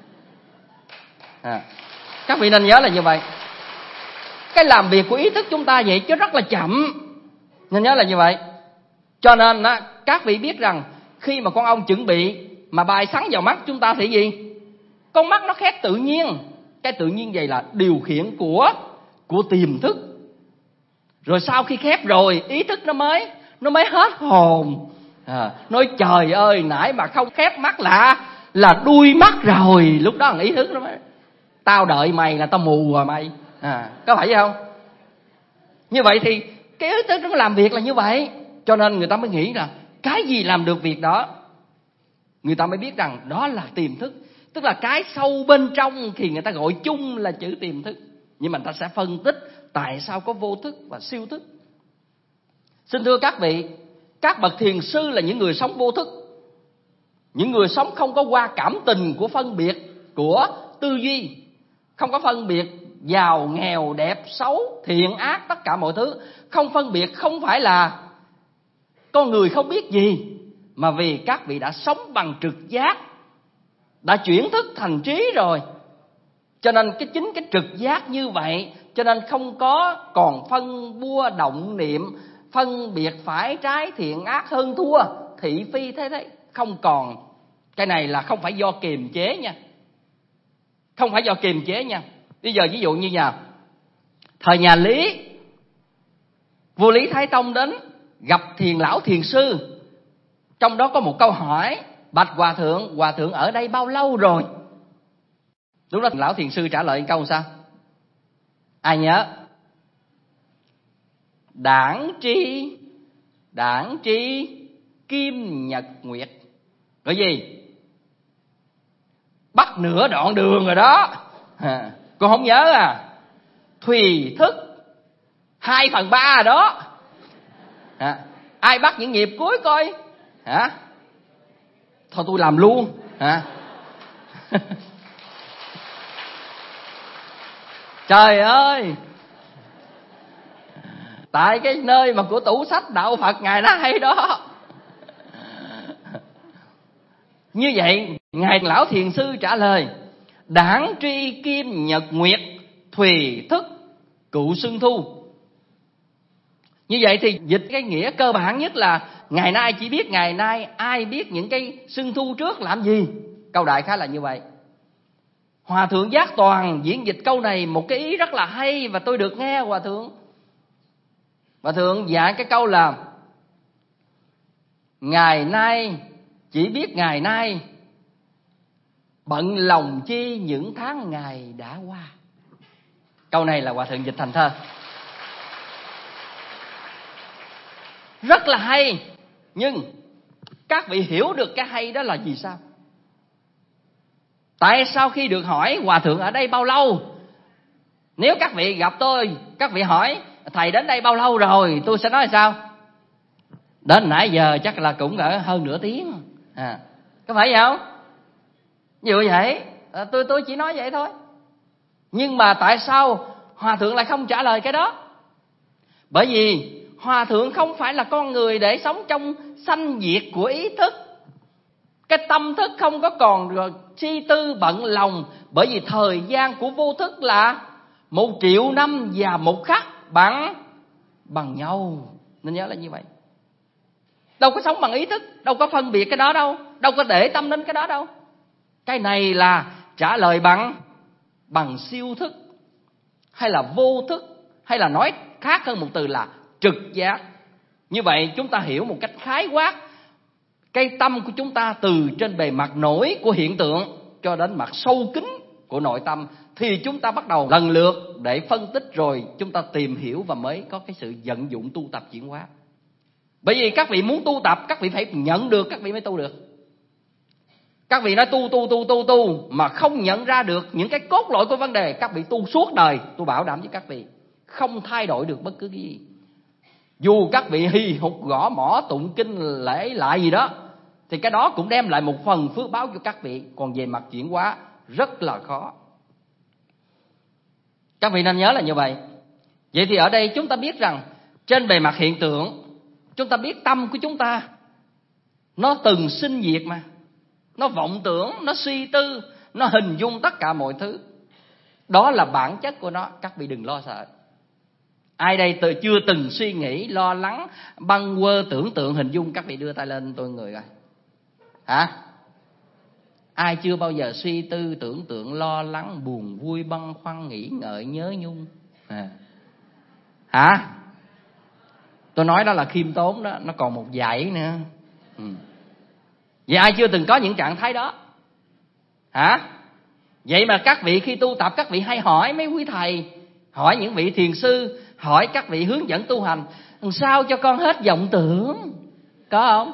À, các vị nên nhớ là như vậy. Cái làm việc của ý thức chúng ta vậy chứ rất là chậm, nên nhớ là như vậy. Cho nên đó, các vị biết rằng khi mà con ong chuẩn bị mà bay sắn vào mắt chúng ta thì gì? Con mắt nó khép tự nhiên. Cái tự nhiên vậy là điều khiển của của tiềm thức. Rồi sau khi khép rồi, ý thức nó mới nó mới hết hồn. À, nói trời ơi, nãy mà không khép mắt là là đuôi mắt rồi. Lúc đó là ý thức nó mới tao đợi mày là tao mù rồi mày. À, có phải vậy không? Như vậy thì cái ý thức nó làm việc là như vậy. Cho nên người ta mới nghĩ là cái gì làm được việc đó, người ta mới biết rằng đó là tiềm thức. Tức là cái sâu bên trong thì người ta gọi chung là chữ tiềm thức. Nhưng mà người ta sẽ phân tích tại sao có vô thức và siêu thức. Xin thưa các vị, các bậc thiền sư là những người sống vô thức, những người sống không có qua cảm tình của phân biệt, của tư duy, không có phân biệt giàu, nghèo, đẹp, xấu, thiện, ác, tất cả mọi thứ. Không phân biệt không phải là con người không biết gì, mà vì các vị đã sống bằng trực giác, đã chuyển thức thành trí rồi. Cho nên cái chính cái trực giác như vậy, cho nên không có còn phân bua động niệm, phân biệt phải trái, thiện ác, hơn thua, thị phi thế thế. Không còn. Cái này là không phải do kiềm chế nha. Không phải do kiềm chế nha. Bây giờ ví dụ như nhà thời nhà Lý, vua Lý Thái Tông đến gặp thiền lão thiền sư. Trong đó có một câu hỏi: bạch hòa thượng, hòa thượng ở đây bao lâu rồi? Lúc đó lão thiền sư trả lời câu sao? Ai nhớ? Đảng tri, đảng tri kim nhật nguyệt. Cái gì? Bắt nửa đoạn đường rồi đó. À, con không nhớ à? Thùy thức hai phần ba rồi đó. À, ai bắt những nghiệp cuối coi? Hả? Thôi tôi làm luôn. Hả? Trời ơi, tại cái nơi mà của tủ sách đạo Phật Ngài nay đó. Như vậy Ngài lão thiền sư trả lời: đảng tri kim nhật nguyệt, thùy thức cựu xuân thu. Như vậy thì dịch cái nghĩa cơ bản nhất là ngày nay chỉ biết ngày nay, ai biết những cái xuân thu trước làm gì. Câu đại khái là như vậy. Hòa thượng Giác Toàn diễn dịch câu này một cái ý rất là hay, và tôi được nghe Hòa thượng Hòa thượng dạy cái câu là: ngày nay chỉ biết ngày nay, bận lòng chi những tháng ngày đã qua. Câu này là Hòa thượng dịch thành thơ. Rất là hay. Nhưng các vị hiểu được cái hay đó là gì sao? Tại sao khi được hỏi hòa thượng ở đây bao lâu, nếu các vị gặp tôi, các vị hỏi thầy đến đây bao lâu rồi, tôi sẽ nói là sao? Đến nãy giờ chắc là cũng ở hơn nửa tiếng. À, có phải vậy không? Như vậy. à, tôi tôi chỉ nói vậy thôi. Nhưng mà tại sao Hòa thượng lại không trả lời cái đó? Bởi vì Hòa thượng không phải là con người để sống trong sanh diệt của ý thức. Cái tâm thức không có còn suy tư bận lòng, bởi vì thời gian của vô thức là một triệu năm và một khắc bằng bằng nhau. Nên nhớ là như vậy. Đâu có sống bằng ý thức, đâu có phân biệt cái đó đâu, đâu có để tâm đến cái đó đâu. Cái này là trả lời bằng bằng siêu thức, hay là vô thức, hay là nói khác hơn một từ là trực giác. Như vậy chúng ta hiểu một cách khái quát cái tâm của chúng ta từ trên bề mặt nổi của hiện tượng cho đến mặt sâu kín của nội tâm, thì chúng ta bắt đầu lần lượt để phân tích, rồi chúng ta tìm hiểu và mới có cái sự vận dụng tu tập chuyển hóa. Bởi vì các vị muốn tu tập, các vị phải nhận được, các vị mới tu được. Các vị nói tu tu tu tu tu mà không nhận ra được những cái cốt lõi của vấn đề, các vị tu suốt đời, tôi bảo đảm với các vị không thay đổi được bất cứ cái gì. Dù các vị hì hục gõ mỏ tụng kinh lễ lại gì đó, thì cái đó cũng đem lại một phần phước báo cho các vị. Còn về mặt chuyển hóa rất là khó. Các vị nên nhớ là như vậy. Vậy thì ở đây chúng ta biết rằng trên bề mặt hiện tượng, chúng ta biết tâm của chúng ta nó từng sinh diệt mà. Nó vọng tưởng, nó suy tư, nó hình dung tất cả mọi thứ. Đó là bản chất của nó, các vị đừng lo sợ. Ai đây từ chưa từng suy nghĩ, lo lắng, bâng quơ, tưởng tượng, hình dung? Các vị đưa tay lên tôi người coi. Hả? Ai chưa bao giờ suy tư, tưởng tượng, lo lắng, buồn vui, băn khoăn, nghĩ ngợi, nhớ nhung? À. Hả? Tôi nói đó là khiêm tốn đó, nó còn một dãy nữa. Ừ. Vậy ai chưa từng có những trạng thái đó? Hả? Vậy mà các vị khi tu tập, các vị hay hỏi mấy quý thầy, hỏi những vị thiền sư, hỏi các vị hướng dẫn tu hành, sao cho con hết vọng tưởng? Có không?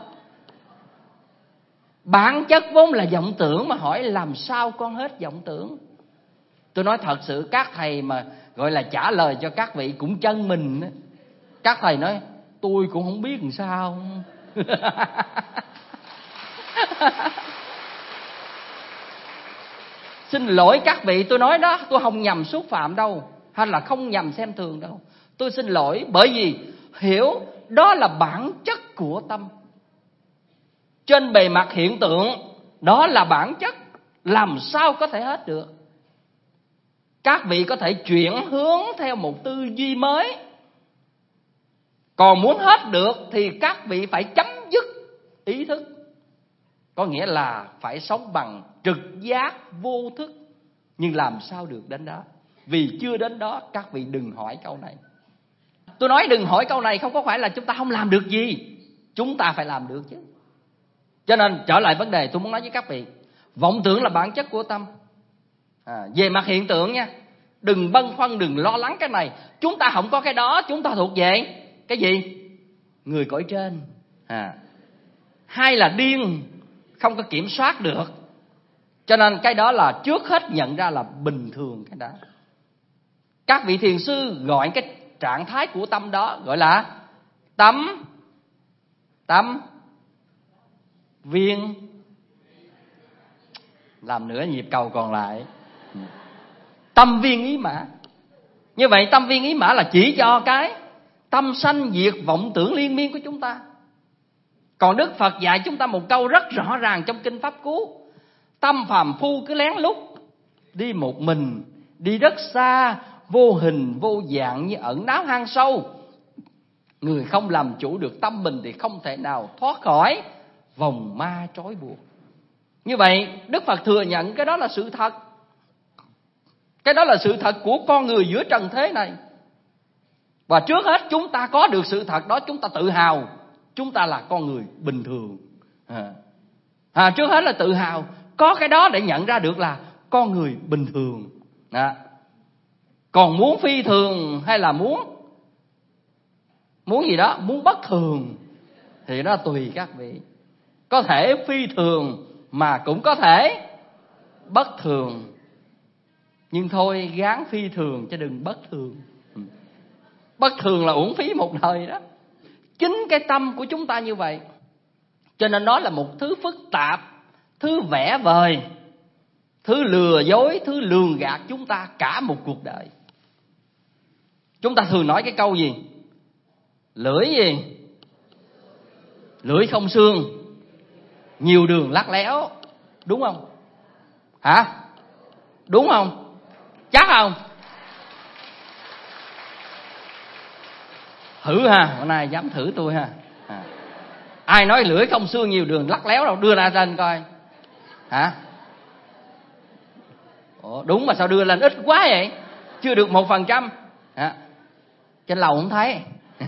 Bản chất vốn là vọng tưởng, mà hỏi làm sao con hết vọng tưởng? Tôi nói thật sự, các thầy mà gọi là trả lời cho các vị cũng chân mình đó. Các thầy nói tôi cũng không biết làm sao. Xin lỗi các vị, tôi nói đó, tôi không nhằm xúc phạm đâu, hay là không nhằm xem thường đâu. Tôi xin lỗi, bởi vì hiểu đó là bản chất của tâm. Trên bề mặt hiện tượng, đó là bản chất, làm sao có thể hết được? Các vị có thể chuyển hướng theo một tư duy mới. Còn muốn hết được thì các vị phải chấm dứt ý thức. Có nghĩa là phải sống bằng trực giác vô thức. Nhưng làm sao được đến đó? Vì chưa đến đó, các vị đừng hỏi câu này. Tôi nói đừng hỏi câu này không có phải là chúng ta không làm được gì. Chúng ta phải làm được chứ. Cho nên trở lại vấn đề tôi muốn nói với các vị, vọng tưởng là bản chất của tâm. À, về mặt hiện tượng nha, đừng băn khoăn, đừng lo lắng cái này. Chúng ta không có cái đó, chúng ta thuộc về cái gì? Người cõi trên. À. Hay là điên, không có kiểm soát được. Cho nên cái đó là trước hết nhận ra là bình thường cái đó. Các vị thiền sư gọi cái trạng thái của tâm đó gọi là tâm tâm viên. Làm nữa nhịp cầu còn lại. Tâm viên ý mã. Như vậy tâm viên ý mã là chỉ cho cái tâm sanh diệt vọng tưởng liên miên của chúng ta. Còn Đức Phật dạy chúng ta một câu rất rõ ràng trong Kinh Pháp Cú: tâm phàm phu cứ lén lút đi một mình, đi rất xa, vô hình vô dạng như ẩn náu hang sâu. Người không làm chủ được tâm mình thì không thể nào thoát khỏi vòng ma trói buộc. Như vậy Đức Phật thừa nhận cái đó là sự thật. Cái đó là sự thật của con người giữa trần thế này. Và trước hết chúng ta có được sự thật đó, chúng ta tự hào chúng ta là con người bình thường. À. À, trước hết là tự hào có cái đó để nhận ra được là con người bình thường. À. Còn muốn phi thường hay là muốn muốn gì đó, muốn bất thường thì nó tùy các vị. Có thể phi thường mà cũng có thể bất thường. Nhưng thôi gán phi thường chứ đừng bất thường. Bất thường là uổng phí một đời đó. Chính cái tâm của chúng ta như vậy. Cho nên nó là một thứ phức tạp, thứ vẽ vời. thứ lừa dối, thứ lường gạt chúng ta cả một cuộc đời. Chúng ta thường nói cái câu gì? Lưỡi gì? Lưỡi không xương, nhiều đường lắt léo. Đúng không? Hả? Đúng không? Chắc không? Thử ha, hôm nay dám thử tôi ha. À. Ai nói lưỡi không xương nhiều đường lắt léo đâu, đưa ra trên coi. Hả? Ủa, đúng mà sao đưa lên ít quá vậy? Chưa được một phần trăm. Trên lầu không thấy.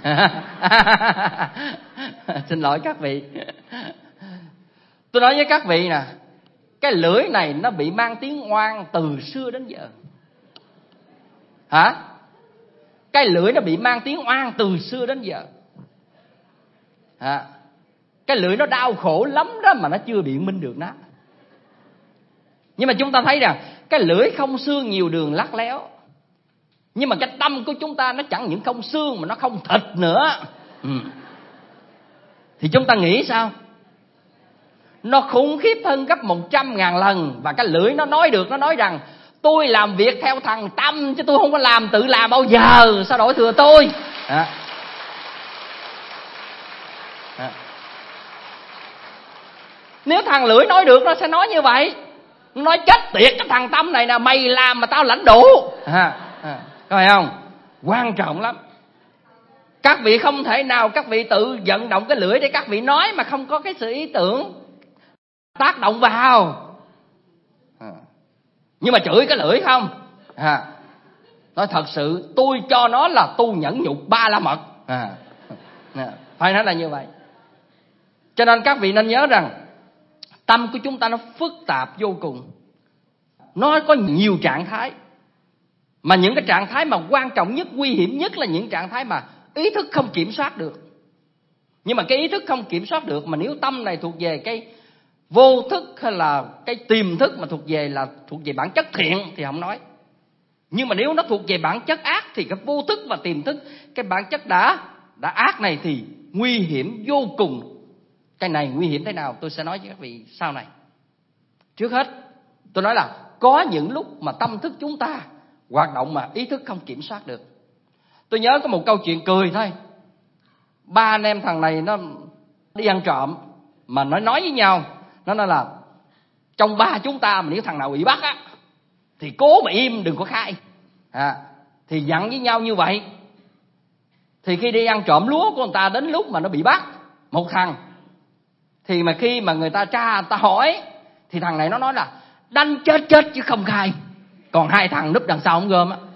Xin lỗi các vị. Tôi nói với các vị nè, cái lưỡi này nó bị mang tiếng oan từ xưa đến giờ. Hả? Cái lưỡi nó bị mang tiếng oan từ xưa đến giờ. Hả? Cái lưỡi nó đau khổ lắm đó mà nó chưa biện minh được nó. Nhưng mà chúng ta thấy rằng cái lưỡi không xương nhiều đường lắt léo. Nhưng mà cái tâm của chúng ta nó chẳng những không xương mà nó không thịt nữa. Ừ. Thì chúng ta nghĩ sao? Nó khủng khiếp hơn gấp một trăm ngàn lần. Và cái lưỡi nó nói được, nó nói rằng tôi làm việc theo thằng Tâm chứ tôi không có làm tự làm bao giờ. Sao đổi thừa tôi? À. À. Nếu thằng lưỡi nói được nó sẽ nói như vậy. Nó nói chết tiệt cái thằng Tâm này nè, mày làm mà tao lãnh đủ. À. À. Có phải không? Quan trọng lắm. Các vị không thể nào các vị tự vận động cái lưỡi để các vị nói mà không có cái sự ý tưởng tác động vào. À. Nhưng mà chửi cái lưỡi không? À. Nói thật sự tôi cho nó là tu nhẫn nhục ba la mật. À. À. Phải nói là như vậy. Cho nên các vị nên nhớ rằng tâm của chúng ta nó phức tạp vô cùng. Nó có nhiều trạng thái. Mà những cái trạng thái mà quan trọng nhất, nguy hiểm nhất là những trạng thái mà ý thức không kiểm soát được. Nhưng mà cái ý thức không kiểm soát được, mà nếu tâm này thuộc về cái vô thức hay là cái tiềm thức mà thuộc về là thuộc về bản chất thiện thì không nói. Nhưng mà nếu nó thuộc về bản chất ác thì cái vô thức và tiềm thức, cái bản chất đã đã ác này thì nguy hiểm vô cùng. Cái này nguy hiểm thế nào tôi sẽ nói với các vị sau này. Trước hết tôi nói là có những lúc mà tâm thức chúng ta hoạt động mà ý thức không kiểm soát được. Tôi nhớ có một câu chuyện cười thôi. Ba anh em thằng này nó đi ăn trộm mà nó nói với nhau, nó nói là trong ba chúng ta mà nếu thằng nào bị bắt á thì cố mà im đừng có khai. À, thì dặn với nhau như vậy. Thì khi đi ăn trộm lúa của người ta, đến lúc mà nó bị bắt một thằng, thì mà khi mà người ta tra người ta hỏi thì thằng này nó nói là đanh chết chết chứ không khai. Còn hai thằng núp đằng sau ống gom á.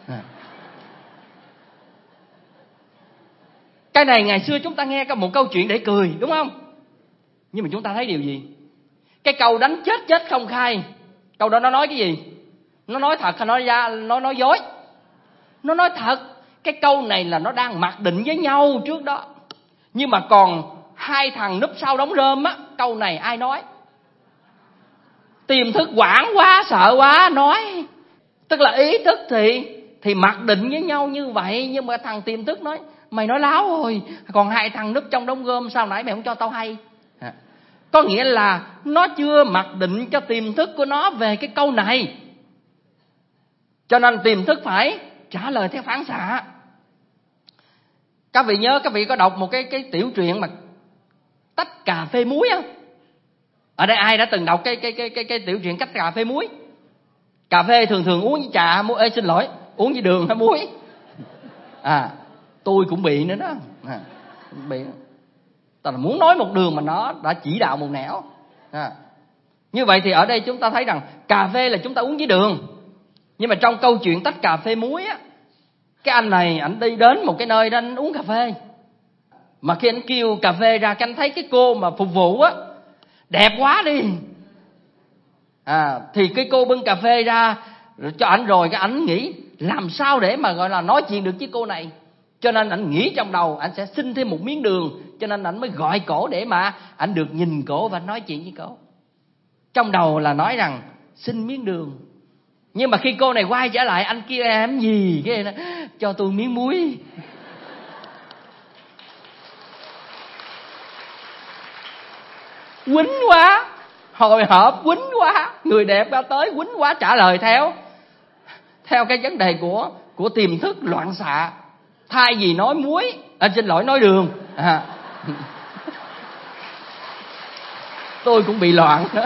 Cái này ngày xưa chúng ta nghe có một câu chuyện để cười, đúng không? Nhưng mà chúng ta thấy điều gì? Cái câu đánh chết chết không khai, câu đó nó nói cái gì? Nó nói thật hay nói ra, nó nói dối? Nó nói thật. Cái câu này là nó đang mặc định với nhau trước đó. Nhưng mà còn hai thằng núp sau đống rơm á, câu này ai nói? Tiềm thức hoảng quá, sợ quá nói. Tức là ý thức thì thì mặc định với nhau như vậy, nhưng mà thằng tiềm thức nói mày nói láo rồi, còn hai thằng núp trong đống gom sao nãy mày không cho tao hay. À. Có nghĩa là nó chưa mặc định cho tiềm thức của nó về cái câu này, cho nên tiềm thức phải trả lời theo phản xạ. Các vị nhớ, các vị có đọc một cái cái tiểu truyện mà tách cà phê muối không? Ở đây ai đã từng đọc cái cái cái cái cái tiểu truyện cách cà phê muối? Cà phê thường thường uống với trà muối, ê xin lỗi, uống với đường hay muối? À, tôi cũng bị nữa đó. À, bị. Ta là muốn nói một đường mà nó đã chỉ đạo một nẻo. À. Như vậy thì ở đây chúng ta thấy rằng cà phê là chúng ta uống với đường. Nhưng mà trong câu chuyện tách cà phê muối á, cái anh này anh đi đến một cái nơi đó anh uống cà phê. Mà khi anh kêu cà phê ra, cái anh thấy cái cô mà phục vụ á đẹp quá đi. À, thì cái cô bưng cà phê ra cho anh rồi, cái anh nghĩ làm sao để mà gọi là nói chuyện được với cô này. Cho nên anh nghĩ trong đầu anh sẽ xin thêm một miếng đường, cho nên anh mới gọi cổ để mà anh được nhìn cổ và nói chuyện với cổ. Trong đầu là nói rằng xin miếng đường. Nhưng mà khi cô này quay trở lại, anh kêu em gì cái này, cho tôi miếng muối. Quýnh quá, hồi hộp quýnh quá. người đẹp ra tới quýnh quá trả lời theo theo cái vấn đề của của tiềm thức loạn xạ. Thay vì nói muối, à, xin lỗi nói đường, à. Tôi cũng bị loạn đó.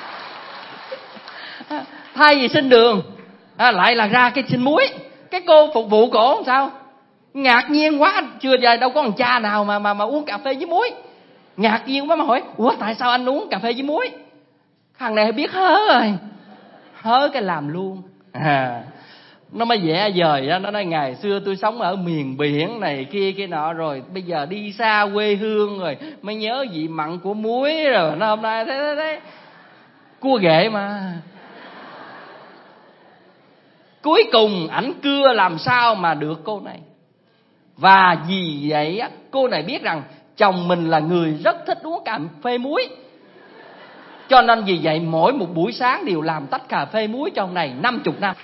Thay vì xin đường, à, lại là ra cái xin muối. Cái cô phục vụ cổ làm sao ngạc nhiên quá, chưa giờ đâu có thằng cha nào mà mà mà uống cà phê với muối. Ngạc nhiên quá mà hỏi, ủa tại sao anh uống cà phê với muối? Thằng này biết hớ rồi, hớ cái làm luôn, à. Nó mới vẽ vời đó, nó nói ngày xưa tôi sống ở miền biển này kia kia nọ, rồi bây giờ đi xa quê hương rồi mới nhớ vị mặn của muối, rồi nó hôm nay thế thế thế cua ghệ mà. Cuối cùng ảnh cưa làm sao mà được cô này. Và vì vậy á, cô này biết rằng chồng mình là người rất thích uống cà phê muối, cho nên vì vậy mỗi một buổi sáng đều làm tách cà phê muối cho ông này năm chục năm.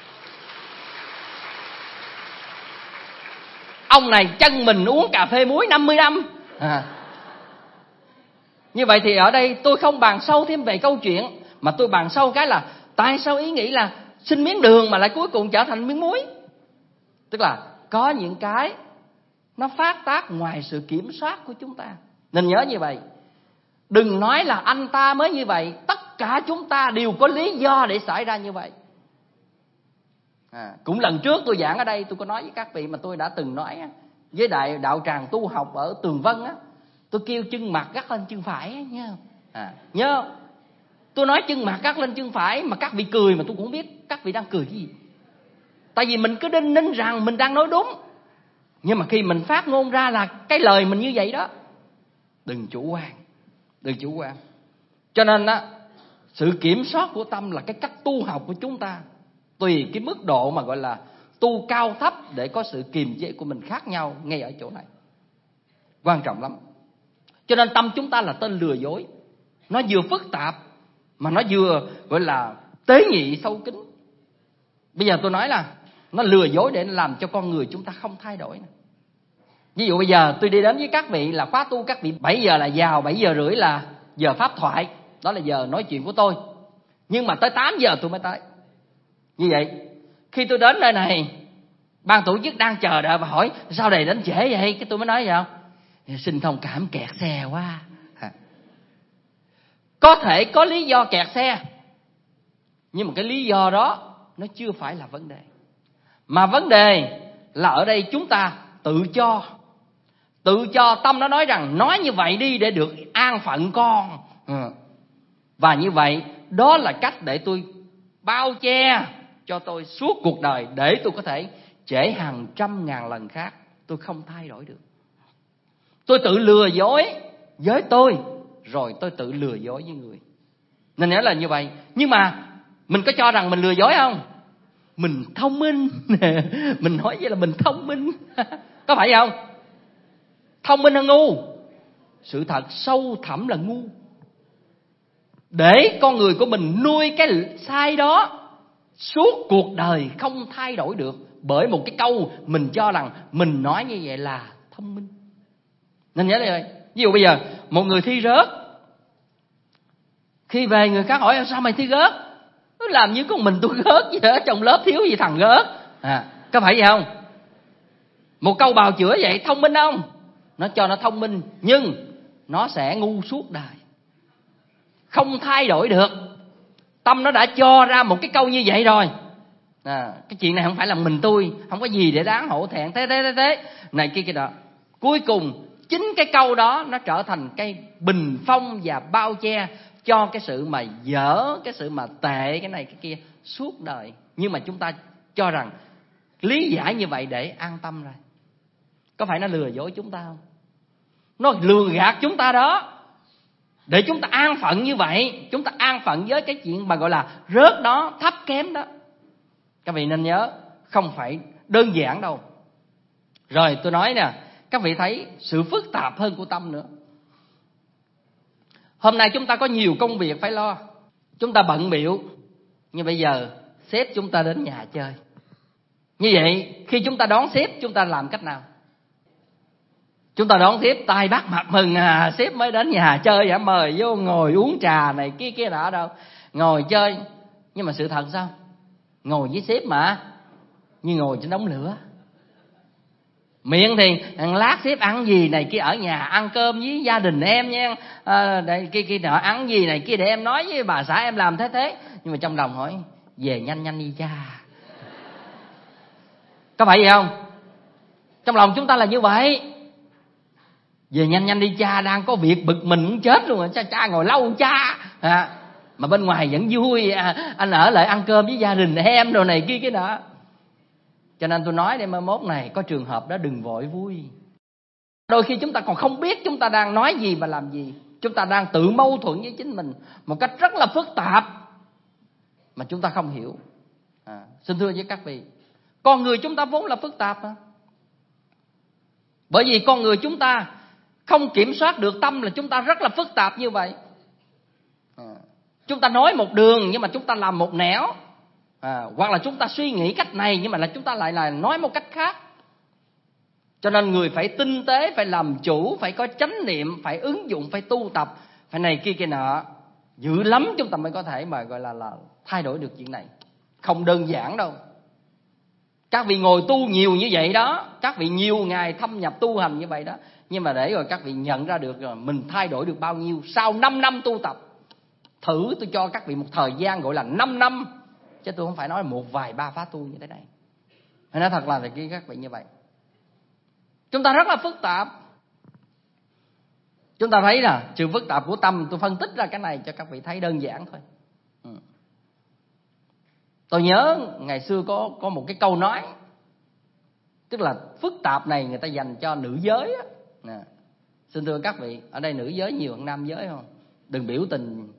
Ông này chân mình uống cà phê muối năm mươi năm, à. Như vậy thì ở đây tôi không bàn sâu thêm về câu chuyện, mà tôi bàn sâu cái là tại sao ý nghĩ là xin miếng đường mà lại cuối cùng trở thành miếng muối. Tức là có những cái nó phát tác ngoài sự kiểm soát của chúng ta. Nên nhớ như vậy, đừng nói là anh ta mới như vậy, tất cả chúng ta đều có lý do để xảy ra như vậy. À, cũng lần trước tôi giảng ở đây, tôi có nói với các vị mà tôi đã từng nói á, với đại đạo tràng tu học ở Tường Vân á, tôi kêu chân mặt gác lên chân phải á, nhớ không? À, nhớ không? Tôi nói chân mặt gác lên chân phải mà các vị cười mà tôi cũng không biết các vị đang cười cái gì. Tại vì mình cứ đinh ninh rằng mình đang nói đúng, nhưng mà khi mình phát ngôn ra là cái lời mình như vậy đó, đừng chủ quan, đừng chủ quan. Cho nên á, sự kiểm soát của tâm là cái cách tu học của chúng ta. Tùy cái mức độ mà gọi là tu cao thấp để có sự kiềm chế của mình khác nhau ngay ở chỗ này. Quan trọng lắm. Cho nên tâm chúng ta là tên lừa dối. Nó vừa phức tạp mà nó vừa gọi là tế nhị sâu kín. Bây giờ tôi nói là nó lừa dối để làm cho con người chúng ta không thay đổi. Ví dụ bây giờ tôi đi đến với các vị là khóa tu, các vị bảy giờ là vào, bảy giờ rưỡi là giờ pháp thoại, đó là giờ nói chuyện của tôi. Nhưng mà tới tám giờ tôi mới tới. Như vậy, khi tôi đến nơi này, ban tổ chức đang chờ đợi và hỏi sao đây đến trễ vậy? Cái tôi mới nói vậy không? Xin thông cảm kẹt xe quá. Có thể có lý do kẹt xe, nhưng mà cái lý do đó nó chưa phải là vấn đề. Mà vấn đề là ở đây chúng ta tự cho. Tự cho tâm nó nói rằng nói như vậy đi để được an phận con. Và như vậy, đó là cách để tôi bao che cho tôi suốt cuộc đời, để tôi có thể trễ hàng trăm ngàn lần khác tôi không thay đổi được. Tôi tự lừa dối với tôi, rồi tôi tự lừa dối với người. Nên nhớ là như vậy. Nhưng mà mình có cho rằng mình lừa dối không? Mình thông minh. Mình nói vậy là mình thông minh. Có phải không? Thông minh hơn ngu? Sự thật sâu thẳm là ngu. Để con người của mình nuôi cái sai đó suốt cuộc đời không thay đổi được, bởi một cái câu mình cho rằng mình nói như vậy là thông minh. Nên nhớ đây, ví dụ bây giờ một người thi rớt, khi về người khác hỏi sao mày thi rớt, nó làm như con mình tôi rớt vậy đó, trong lớp thiếu gì thằng rớt, à, có phải vậy không? Một câu bào chữa vậy thông minh không? Nó cho nó thông minh, nhưng nó sẽ ngu suốt đời, không thay đổi được. Tâm nó đã cho ra một cái câu như vậy rồi, à, cái chuyện này không phải là mình tôi, không có gì để đáng hổ thẹn, thế thế thế thế này kia kia đó. Cuối cùng chính cái câu đó nó trở thành cái bình phong và bao che cho cái sự mà dở, cái sự mà tệ, cái này cái kia suốt đời. Nhưng mà chúng ta cho rằng lý giải như vậy để an tâm rồi. Có phải nó lừa dối chúng ta không? Nó lừa gạt chúng ta đó, để chúng ta an phận như vậy. Chúng ta an phận với cái chuyện mà gọi là rớt đó, thấp kém đó. Các vị nên nhớ, không phải đơn giản đâu. Rồi tôi nói nè, các vị thấy sự phức tạp hơn của tâm nữa. Hôm nay chúng ta có nhiều công việc phải lo, chúng ta bận bịu, nhưng bây giờ sếp chúng ta đến nhà chơi. Như vậy khi chúng ta đón sếp, chúng ta làm cách nào? Chúng ta đón sếp tay bắt mặt mừng, à sếp mới đến nhà chơi, à, mời vô ngồi uống trà này kia kia nọ đâu, ngồi chơi. Nhưng mà sự thật sao? Ngồi với sếp mà như ngồi trên đống lửa. Miệng thì ăn lát sếp ăn gì này kia, ở nhà ăn cơm với gia đình em nha, à, đây, kia kia nọ ăn gì này kia để em nói với bà xã em làm thế thế. Nhưng mà trong lòng hỏi về nhanh nhanh đi cha. Có phải vậy không? Trong lòng chúng ta là như vậy. Về nhanh nhanh đi cha, đang có việc bực mình muốn chết luôn rồi, cha cha ngồi lâu cha à, mà bên ngoài vẫn vui, à, anh ở lại ăn cơm với gia đình em đồ này kia cái nọ. Cho nên tôi nói đây mai mốt này có trường hợp đó đừng vội vui. Đôi khi chúng ta còn không biết chúng ta đang nói gì và làm gì. Chúng ta đang tự mâu thuẫn với chính mình một cách rất là phức tạp mà chúng ta không hiểu. À, xin thưa với các vị, con người chúng ta vốn là phức tạp mà. Bởi vì con người chúng ta không kiểm soát được tâm là chúng ta rất là phức tạp như vậy. À, chúng ta nói một đường nhưng mà chúng ta làm một nẻo. À, hoặc là chúng ta suy nghĩ cách này nhưng mà là chúng ta lại là nói một cách khác. Cho nên người phải tinh tế, phải làm chủ, phải có chánh niệm, phải ứng dụng, phải tu tập, phải này kia kia nọ. Dữ lắm chúng ta mới có thể mà gọi là, là thay đổi được chuyện này. Không đơn giản đâu. Các vị ngồi tu nhiều như vậy đó, các vị nhiều ngày thâm nhập tu hành như vậy đó, nhưng mà để rồi các vị nhận ra được rồi mình thay đổi được bao nhiêu sau năm năm tu tập. Thử tôi cho các vị một thời gian gọi là năm năm, chứ tôi không phải nói một vài ba phá tu như thế này. Phải nói thật là thì các vị như vậy. Chúng ta rất là phức tạp. Chúng ta thấy là sự phức tạp của tâm, tôi phân tích ra cái này cho các vị thấy đơn giản thôi. Ừ. Tôi nhớ ngày xưa có có một cái câu nói, tức là phức tạp này người ta dành cho nữ giới á. Nè, xin thưa các vị, ở đây nữ giới nhiều hơn nam giới không? Đừng biểu tình.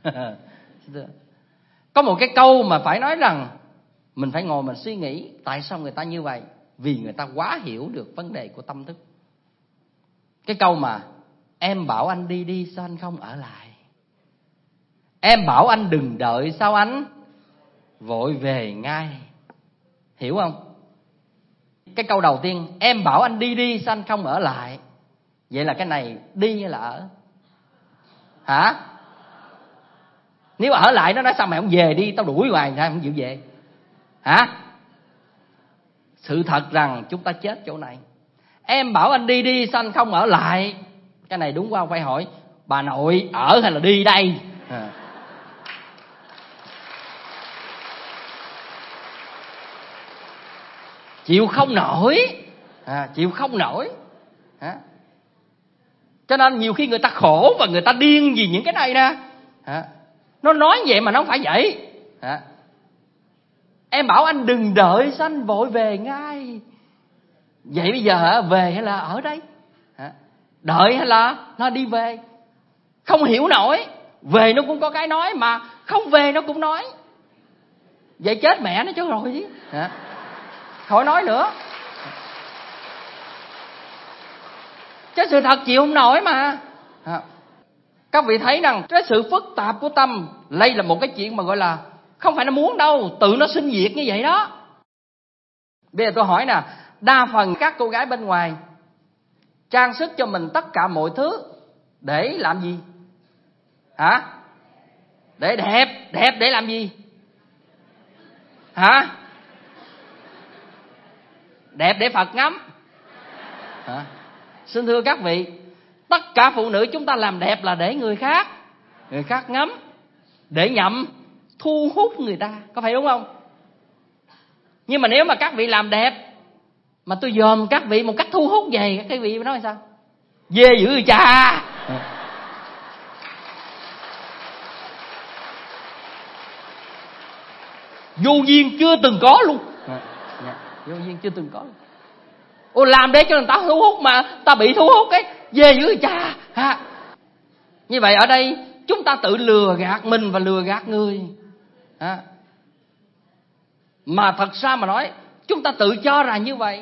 Có một cái câu mà phải nói rằng mình phải ngồi mình suy nghĩ tại sao người ta như vậy, vì người ta quá hiểu được vấn đề của tâm thức. Cái câu mà em bảo anh đi đi sao anh không ở lại, em bảo anh đừng đợi sao anh vội về ngay. Hiểu không? Cái câu đầu tiên em bảo anh đi đi sao anh không ở lại, vậy là cái này đi hay là ở? Hả? Nếu ở lại nó nói sao mày không về đi, tao đuổi hoài sao không chịu về? Hả? Sự thật rằng chúng ta chết chỗ này. Em bảo anh đi đi sao anh không ở lại, cái này đúng qua phải hỏi bà nội ở hay là đi đây? À. Chịu không nổi, à, chịu không nổi. À. Cho nên nhiều khi người ta khổ và người ta điên vì những cái này nè. À. Nó nói vậy mà nó không phải vậy. À. Em bảo anh đừng đợi sao anh vội về ngay. Vậy bây giờ về hay là ở đây? À. Đợi hay là nó đi về? Không hiểu nổi. Về nó cũng có cái nói, mà không về nó cũng nói. Vậy chết mẹ nó chứ rồi chứ. À. Khỏi nói nữa. Chứ sự thật chịu không nổi mà. À. Các vị thấy rằng cái sự phức tạp của tâm, đây là một cái chuyện mà gọi là không phải nó muốn đâu, tự nó sinh diệt như vậy đó. Bây giờ tôi hỏi nè, đa phần các cô gái bên ngoài trang sức cho mình tất cả mọi thứ để làm gì? Hả? Để đẹp. Đẹp để làm gì? Hả? Đẹp để Phật ngắm. Hả? Xin thưa các vị, tất cả phụ nữ chúng ta làm đẹp là để người khác, người khác ngắm, để nhậm thu hút người ta, có phải đúng không? Nhưng mà nếu mà các vị làm đẹp mà tôi dòm các vị một cách thu hút vậy, các vị nói sao? Dê dữ rồi cha. Vô duyên chưa từng có luôn. Vô duyên chưa từng có luôn. Ô, làm để cho người ta thu hút mà ta bị thu hút cái dê dữ rồi cha. Ha. Như vậy ở đây chúng ta tự lừa gạt mình và lừa gạt người. À. Mà thật ra mà nói, chúng ta tự cho là như vậy.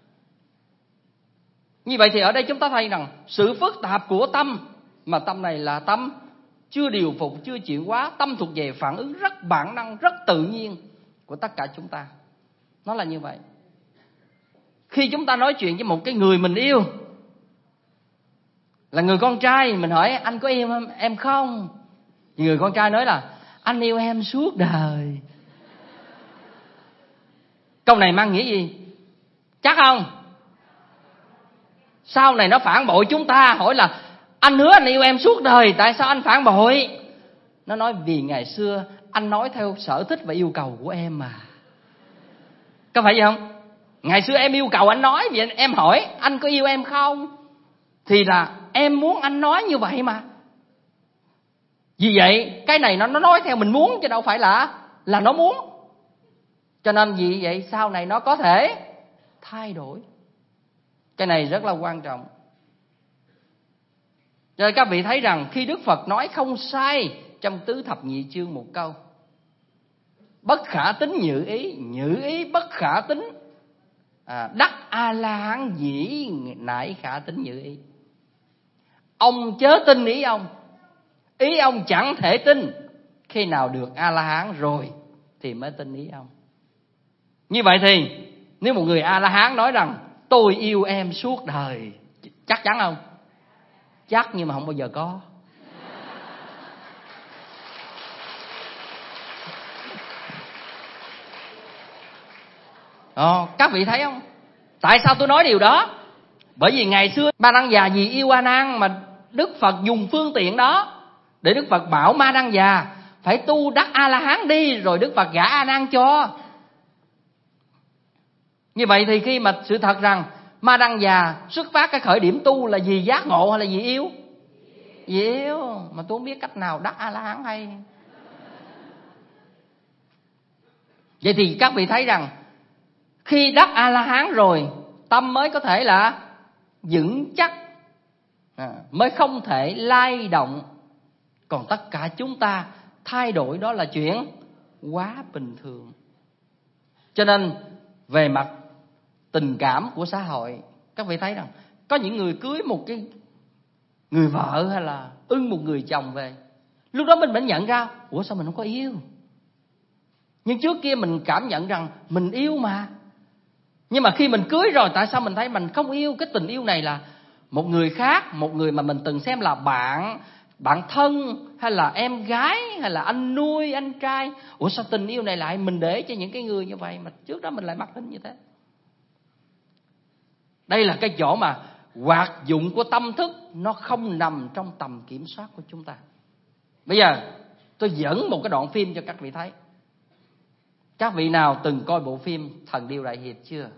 Như vậy thì ở đây chúng ta thấy rằng sự phức tạp của tâm, mà tâm này là tâm chưa điều phục, chưa chuyển hóa, tâm thuộc về phản ứng rất bản năng, rất tự nhiên của tất cả chúng ta. Nó là như vậy. Khi chúng ta nói chuyện với một cái người mình yêu, là người con trai, mình hỏi anh có yêu em không? Thì người con trai nói là anh yêu em suốt đời. Câu này mang nghĩa gì? Chắc không? Sau này nó phản bội chúng ta, hỏi là anh hứa anh yêu em suốt đời, tại sao anh phản bội? Nó nói vì ngày xưa anh nói theo sở thích và yêu cầu của em mà. Có phải vậy không? Ngày xưa em yêu cầu anh nói, vì em hỏi anh có yêu em không, thì là em muốn anh nói như vậy mà. Vì vậy cái này nó nó nói theo mình muốn, chứ đâu phải là là nó muốn. Cho nên vì vậy sau này nó có thể thay đổi. Cái này rất là quan trọng. Cho nên các vị thấy rằng khi Đức Phật nói không sai trong tứ thập nhị chương một câu: bất khả tín nhự ý, nhự ý bất khả tín, à, đắc A La Hán dĩ nại khả tín nhự ý. Ông chớ tin ý ông, ý ông chẳng thể tin, khi nào được A La Hán rồi thì mới tin ý ông. Như vậy thì nếu một người A La Hán nói rằng tôi yêu em suốt đời, chắc chắn không? Chắc, nhưng mà không bao giờ có. Ờ, các vị thấy không? Tại sao tôi nói điều đó? Bởi vì ngày xưa Ma Đăng Già vì yêu A Nan mà Đức Phật dùng phương tiện đó để Đức Phật bảo Ma Đăng Già phải tu đắc A La Hán đi, rồi Đức Phật gả A Nan cho. Như vậy thì khi mà sự thật rằng Ma Đăng Già xuất phát cái khởi điểm tu là vì giác ngộ hay là vì yêu? Vì yêu, mà tôi không biết cách nào đắc A La Hán hay. Vậy thì các vị thấy rằng khi đắc A La Hán rồi, tâm mới có thể là vững chắc, à, mới không thể lay động. Còn tất cả chúng ta thay đổi đó là chuyện quá bình thường. Cho nên về mặt tình cảm của xã hội, các vị thấy rằng có những người cưới một cái người vợ hay là ưng một người chồng về, lúc đó mình mới nhận ra ủa sao mình không có yêu. Nhưng trước kia mình cảm nhận rằng mình yêu mà. Nhưng mà khi mình cưới rồi, tại sao mình thấy mình không yêu? Cái tình yêu này là một người khác, một người mà mình từng xem là bạn, bạn thân, hay là em gái, hay là anh nuôi, anh trai. Ủa sao tình yêu này lại mình để cho những cái người như vậy, mà trước đó mình lại mặc hình như thế? Đây là cái chỗ mà hoạt dụng của tâm thức nó không nằm trong tầm kiểm soát của chúng ta. Bây giờ tôi dẫn một cái đoạn phim cho các vị thấy. Các vị nào từng coi bộ phim Thần Điêu Đại Hiệp chưa?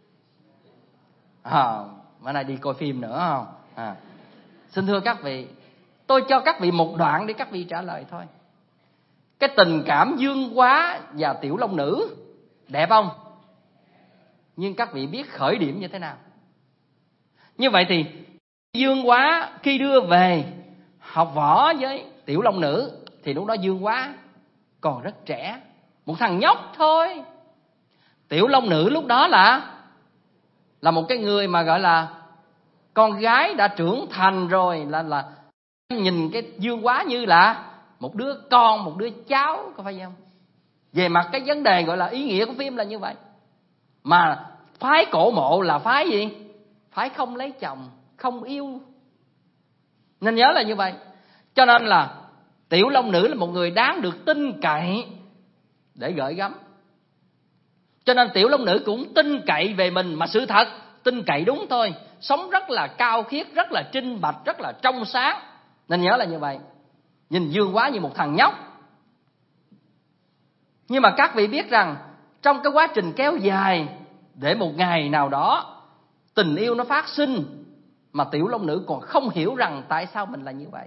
À, bữa nay đi coi phim nữa không? À, xin thưa các vị, tôi cho các vị một đoạn để các vị trả lời thôi. Cái tình cảm Dương Quá và Tiểu Long Nữ đẹp không? Nhưng các vị biết khởi điểm như thế nào? Như vậy thì Dương Quá khi đưa về học võ với Tiểu Long Nữ thì lúc đó Dương Quá còn rất trẻ, một thằng nhóc thôi. Tiểu Long Nữ lúc đó là là một cái người mà gọi là con gái đã trưởng thành rồi, là là nhìn cái Dương Quá như là một đứa con, một đứa cháu, có phải vậy không? Về mặt cái vấn đề gọi là ý nghĩa của phim là như vậy. Mà phái Cổ Mộ là phái gì? Phái không lấy chồng, không yêu. Nên nhớ là như vậy. Cho nên là Tiểu Long Nữ là một người đáng được tin cậy để gửi gắm. Cho nên Tiểu Long Nữ cũng tin cậy về mình, mà sự thật tin cậy đúng thôi. Sống rất là cao khiết, rất là trinh bạch, rất là trong sáng. Nên nhớ là như vậy. Nhìn Dương Quá như một thằng nhóc. Nhưng mà các vị biết rằng trong cái quá trình kéo dài, để một ngày nào đó tình yêu nó phát sinh, mà Tiểu Long Nữ còn không hiểu rằng tại sao mình là như vậy.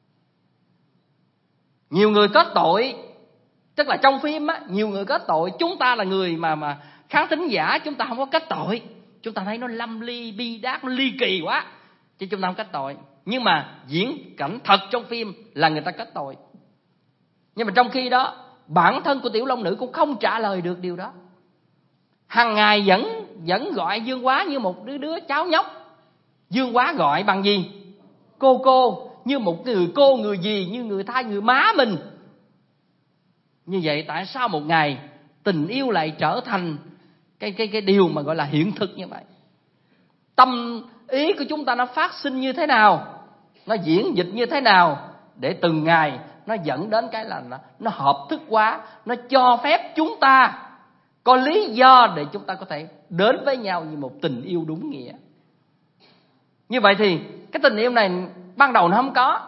Nhiều người kết tội, tức là trong phim á, nhiều người kết tội. Chúng ta là người mà mà khán thính giả, chúng ta không có kết tội. Chúng ta thấy nó lâm ly, bi đát, nó ly kỳ quá, chứ chúng ta không kết tội. Nhưng mà diễn cảnh thật trong phim là người ta kết tội. Nhưng mà trong khi đó, bản thân của Tiểu Long Nữ cũng không trả lời được điều đó. Hằng ngày vẫn vẫn gọi Dương Quá như một đứa đứa cháu nhóc. Dương Quá gọi bằng gì? Cô cô, như một người cô, người gì, như người thay, người má mình. Như vậy tại sao một ngày tình yêu lại trở thành cái cái cái điều mà gọi là hiện thực như vậy? Tâm ý của chúng ta nó phát sinh như thế nào, nó diễn dịch như thế nào để từng ngày nó dẫn đến cái là nó, nó hợp thức hóa, nó cho phép chúng ta có lý do để chúng ta có thể đến với nhau như một tình yêu đúng nghĩa. Như vậy thì cái tình yêu này ban đầu nó không có,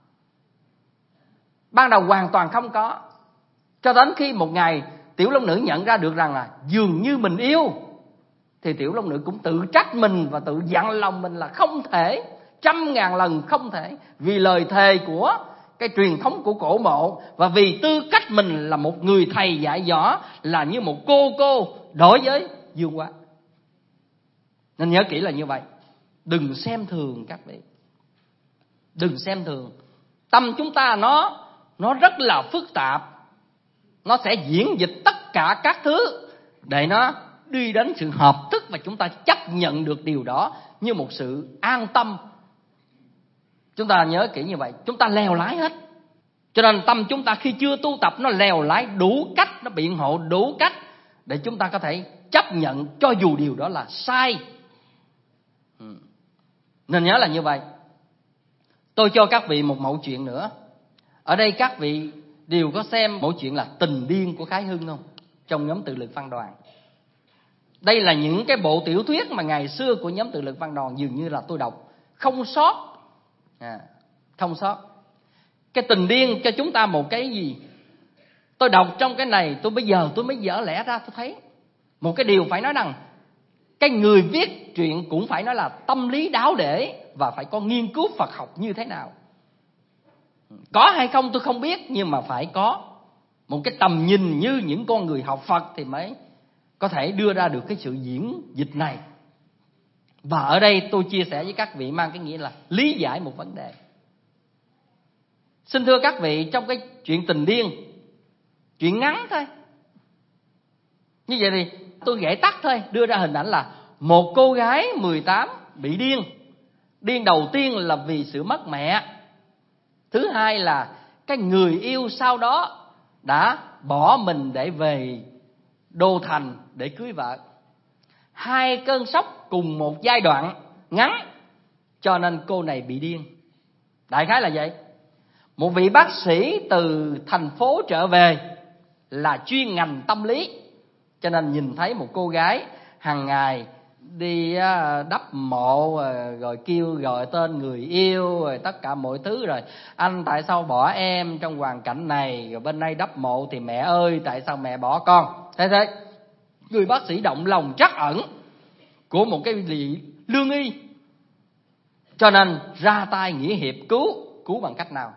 ban đầu hoàn toàn không có, cho đến khi một ngày Tiểu Long Nữ nhận ra được rằng là dường như mình yêu, thì Tiểu Long Nữ cũng tự trách mình và tự dặn lòng mình là không thể, trăm ngàn lần không thể, vì lời thề của cái truyền thống của cổ mộ, và vì tư cách mình là một người thầy dạy võ, là như một cô cô đối với Dương Hoa. Nên nhớ kỹ là như vậy. Đừng xem thường các vị, đừng xem thường. Tâm chúng ta nó nó rất là phức tạp, nó sẽ diễn dịch tất cả các thứ để nó đi đến sự hợp thức, và chúng ta chấp nhận được điều đó như một sự an tâm. Chúng ta nhớ kỹ như vậy, chúng ta lèo lái hết. Cho nên tâm chúng ta khi chưa tu tập, nó lèo lái đủ cách, nó biện hộ đủ cách để chúng ta có thể chấp nhận cho dù điều đó là sai. ừ. Nên nhớ là như vậy. Tôi cho các vị một mẫu chuyện nữa. Ở đây các vị đều có xem mẫu chuyện là Tình Điên của Khái Hưng không? Trong nhóm Tự Lực Văn Đoàn. Đây là những cái bộ tiểu thuyết mà ngày xưa của nhóm Tự Lực Văn Đoàn dường như là tôi đọc không sót, à, không sót. Cái tình điên cho chúng ta một cái gì? Tôi đọc trong cái này, tôi bây giờ tôi mới dở lẽ ra tôi thấy một cái điều phải nói rằng cái người viết truyện cũng phải nói là tâm lý đáo để và phải có nghiên cứu Phật học như thế nào. Có hay không tôi không biết, nhưng mà phải có một cái tầm nhìn như những con người học Phật thì mới có thể đưa ra được cái sự diễn dịch này. Và ở đây tôi chia sẻ với các vị mang cái nghĩa là lý giải một vấn đề. Xin thưa các vị, trong cái chuyện tình điên, chuyện ngắn thôi, như vậy thì tôi gãy tắt thôi, đưa ra hình ảnh là một cô gái mười tám bị điên. Điên đầu tiên là vì sự mất mẹ. Thứ hai là cái người yêu sau đó đã bỏ mình để về Đô Thành để cưới vợ. Hai cơn sốc cùng một giai đoạn ngắn, cho nên cô này bị điên. Đại khái là vậy. Một vị bác sĩ từ thành phố trở về là chuyên ngành tâm lý, cho nên nhìn thấy một cô gái hàng ngày đi đắp mộ rồi kêu gọi tên người yêu rồi tất cả mọi thứ, rồi anh tại sao bỏ em trong hoàn cảnh này, rồi bên đây đắp mộ thì mẹ ơi tại sao mẹ bỏ con. Thế thế người bác sĩ động lòng trắc ẩn của một cái vị lương y, cho nên ra tay nghĩa hiệp cứu. Cứu bằng cách nào?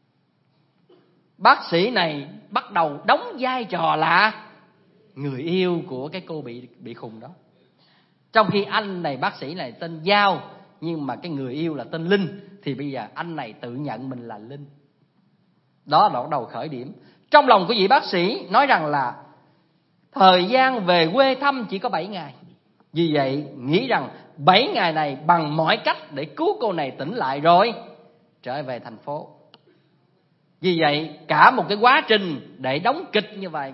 Bác sĩ này bắt đầu đóng vai trò là người yêu của cái cô bị bị khùng đó. Trong khi anh này, bác sĩ này tên Giao, nhưng mà cái người yêu là tên Linh, thì bây giờ anh này tự nhận mình là Linh. Đó là bắt đầu khởi điểm. Trong lòng của vị bác sĩ nói rằng là thời gian về quê thăm chỉ có bảy ngày. Vì vậy nghĩ rằng bảy ngày này bằng mọi cách để cứu cô này tỉnh lại rồi trở về thành phố. Vì vậy cả một cái quá trình để đóng kịch như vậy,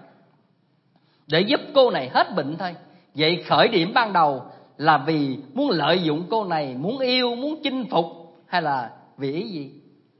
để giúp cô này hết bệnh thôi. Vậy khởi điểm ban đầu là vì muốn lợi dụng cô này, muốn yêu, muốn chinh phục, hay là vì ý gì?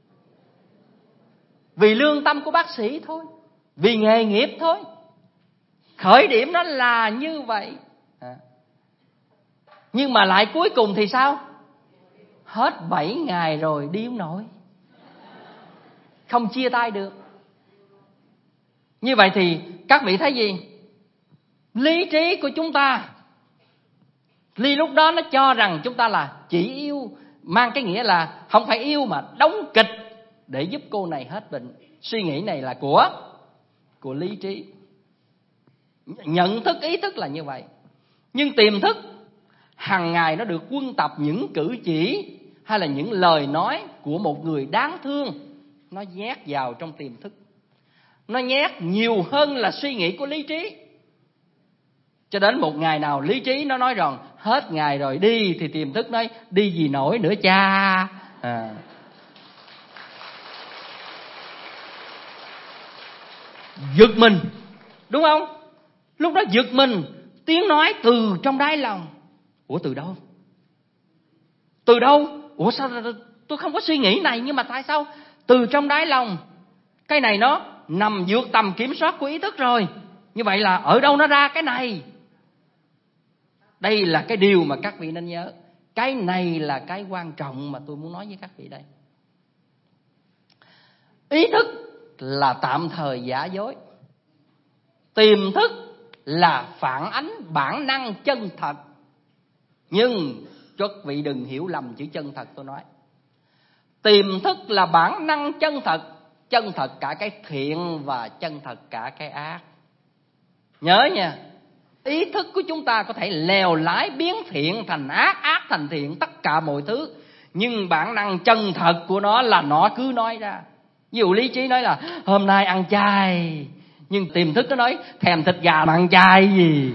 Vì lương tâm của bác sĩ thôi, vì nghề nghiệp thôi. Khởi điểm nó là như vậy. à. Nhưng mà lại cuối cùng thì sao? Hết bảy ngày rồi đi không nổi, không chia tay được. Như vậy thì các vị thấy gì? Lý trí của chúng ta Ly lúc đó nó cho rằng chúng ta là chỉ yêu, mang cái nghĩa là không phải yêu mà đóng kịch để giúp cô này hết bệnh. Suy nghĩ này là của của lý trí. Nhận thức, ý thức là như vậy. Nhưng tiềm thức hàng ngày nó được quân tập những cử chỉ hay là những lời nói của một người đáng thương, nó nhét vào trong tiềm thức. Nó nhét nhiều hơn là suy nghĩ của lý trí. Cho đến một ngày nào lý trí nó nói rằng hết ngày rồi đi, thì tiềm thức nói đi gì nổi nữa cha. à. Giật mình, đúng không? Lúc đó giật mình, tiếng nói từ trong đáy lòng. Ủa từ đâu? Từ đâu? Ủa sao tôi không có suy nghĩ này, nhưng mà tại sao từ trong đáy lòng Cái này nó nằm vượt tầm kiểm soát của ý thức rồi. Như vậy là ở đâu nó ra cái này? Đây là cái điều mà các vị nên nhớ. Cái này là cái quan trọng mà tôi muốn nói với các vị đây. Ý thức là tạm thời giả dối. Tiềm thức là phản ánh bản năng chân thật. Nhưng các vị đừng hiểu lầm chữ chân thật tôi nói. Tiềm thức là bản năng chân thật. Chân thật cả cái thiện và chân thật cả cái ác. Nhớ nha, ý thức của chúng ta có thể lèo lái biến thiện thành ác, ác thành thiện, tất cả mọi thứ. Nhưng bản năng chân thật của nó là nó cứ nói ra. Ví dụ lý trí nói là hôm nay ăn chay, nhưng tiềm thức nó nói thèm thịt gà mà ăn chay gì.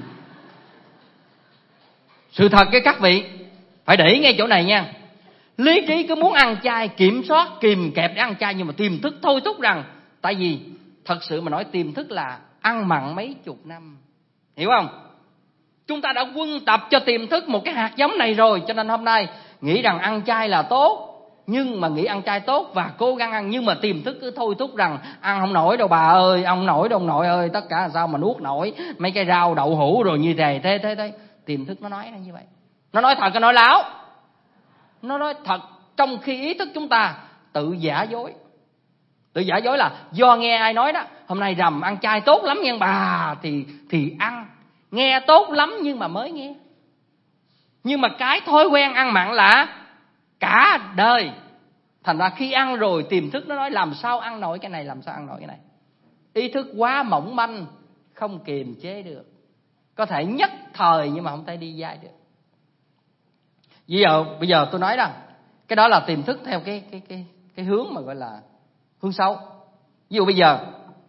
Sự thật cái các vị phải để ý ngay chỗ này nha. Lý trí cứ muốn ăn chay, kiểm soát, kìm kẹp để ăn chay, nhưng mà tiềm thức thôi thúc rằng, tại vì thật sự mà nói tiềm thức là ăn mặn mấy chục năm, hiểu không? Chúng ta đã quân tập cho tiềm thức một cái hạt giống này rồi, cho nên hôm nay nghĩ rằng ăn chay là tốt, nhưng mà nghĩ ăn chay tốt và cố gắng ăn, nhưng mà tiềm thức cứ thôi thúc rằng ăn không nổi đâu bà ơi, ăn không nổi đâu ông nội ơi, tất cả là sao mà nuốt nổi mấy cái rau đậu hũ rồi như thế thế thế thế. Tiềm thức nó nói như vậy, nó nói thật, nó nói láo, nó nói thật, trong khi ý thức chúng ta tự giả dối. Tự giả dối là do nghe ai nói đó, hôm nay rằm ăn chay tốt lắm nha bà, thì thì ăn, nghe tốt lắm nhưng mà mới nghe. Nhưng mà cái thói quen ăn mặn là cả đời. Thành ra khi ăn rồi tiềm thức nó nói làm sao ăn nổi cái này, làm sao ăn nổi cái này. Ý thức quá mỏng manh, không kiềm chế được. Có thể nhất thời nhưng mà không thể đi dài được. Bây giờ, bây giờ tôi nói rằng cái đó là tiềm thức theo cái, cái, cái, cái hướng mà gọi là hướng xấu. Ví dụ bây giờ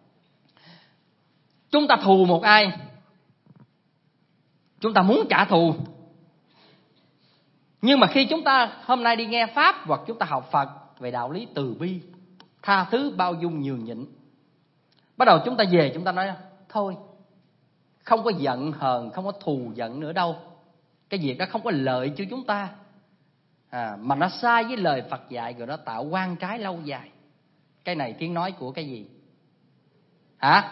chúng ta thù một ai, chúng ta muốn trả thù, nhưng mà khi chúng ta hôm nay đi nghe Pháp hoặc chúng ta học Phật về đạo lý từ bi, tha thứ, bao dung, nhường nhịn, bắt đầu chúng ta về chúng ta nói thôi, không có giận hờn, không có thù giận nữa đâu. Cái việc đó không có lợi cho chúng ta, à, mà nó sai với lời Phật dạy, rồi nó tạo oan trái lâu dài. Cái này tiếng nói của cái gì? Hả?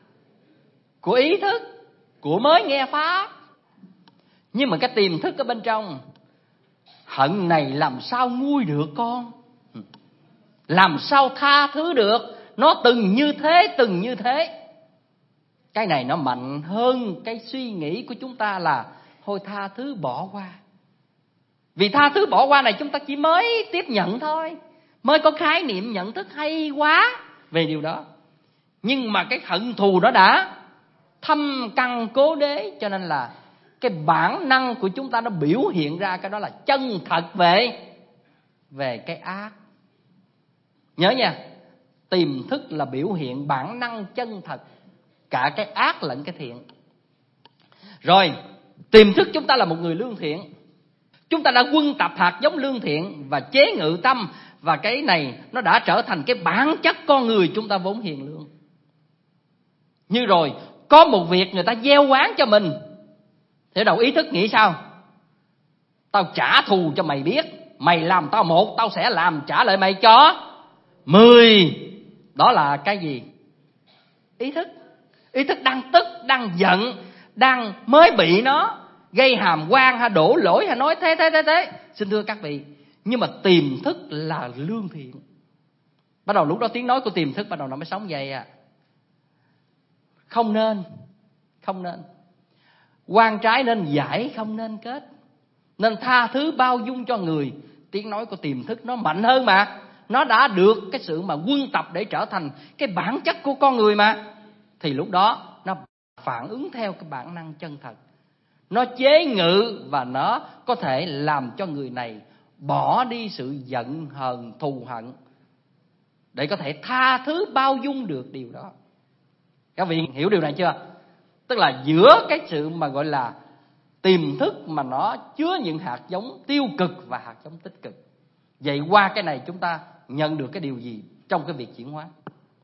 Của ý thức, của mới nghe Pháp. Nhưng mà cái tiềm thức ở bên trong, hận này làm sao nguôi được con, làm sao tha thứ được, nó từng như thế, từng như thế. Cái này nó mạnh hơn cái suy nghĩ của chúng ta là thôi tha thứ bỏ qua. Vì tha thứ bỏ qua này chúng ta chỉ mới tiếp nhận thôi, mới có khái niệm nhận thức hay quá về điều đó. Nhưng mà cái hận thù đó đã thâm căn cố đế, cho nên là cái bản năng của chúng ta nó biểu hiện ra cái đó là chân thật về về cái ác. Nhớ nha, tiềm thức là biểu hiện bản năng chân thật, cả cái ác lẫn cái thiện. Rồi, tiềm thức chúng ta là một người lương thiện. Chúng ta đã quân tập hạt giống lương thiện và chế ngự tâm, và cái này nó đã trở thành cái bản chất con người chúng ta vốn hiền lương. Như rồi, có một việc người ta gieo oán cho mình, thì đầu ý thức nghĩ sao? Tao trả thù cho mày biết, mày làm tao một, tao sẽ làm trả lại mày cho mười. Đó là cái gì? Ý thức. Ý thức đang tức, đang giận, đang mới bị nó gây hàm oan hay đổ lỗi hay nói thế thế thế thế. Xin thưa các vị, nhưng mà tiềm thức là lương thiện. Bắt đầu lúc đó tiếng nói của tiềm thức bắt đầu nó mới sống vậy à. Không nên, không nên. Oan trái nên giải, không nên kết. Nên tha thứ bao dung cho người. Tiếng nói của tiềm thức nó mạnh hơn mà. Nó đã được cái sự mà quân tập để trở thành cái bản chất của con người mà. Thì lúc đó nó phản ứng theo cái bản năng chân thật. Nó chế ngự và nó có thể làm cho người này bỏ đi sự giận hờn thù hận, để có thể tha thứ bao dung được điều đó. Các vị hiểu điều này chưa? Tức là giữa cái sự mà gọi là tiềm thức mà nó chứa những hạt giống tiêu cực và hạt giống tích cực. Vậy qua cái này chúng ta nhận được cái điều gì trong cái việc chuyển hóa?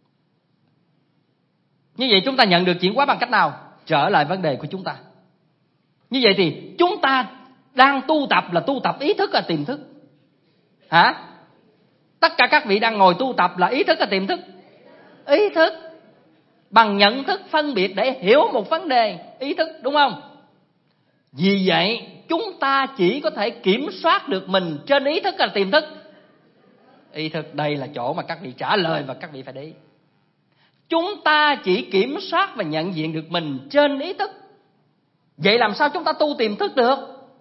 Như vậy chúng ta nhận được chuyển hóa bằng cách nào? Trở lại vấn đề của chúng ta. Như vậy thì chúng ta đang tu tập là tu tập ý thức là tiềm thức? Hả? Tất cả các vị đang ngồi tu tập là ý thức là tiềm thức? ý thức. Bằng nhận thức phân biệt để hiểu một vấn đề, ý thức, đúng không? Vì vậy chúng ta chỉ có thể kiểm soát được mình trên ý thức hay là tiềm thức? Ý thức. Đây là chỗ mà các vị trả lời và các vị phải để ý. Chúng ta chỉ kiểm soát và nhận diện được mình trên ý thức. Vậy làm sao chúng ta tu tiềm thức được?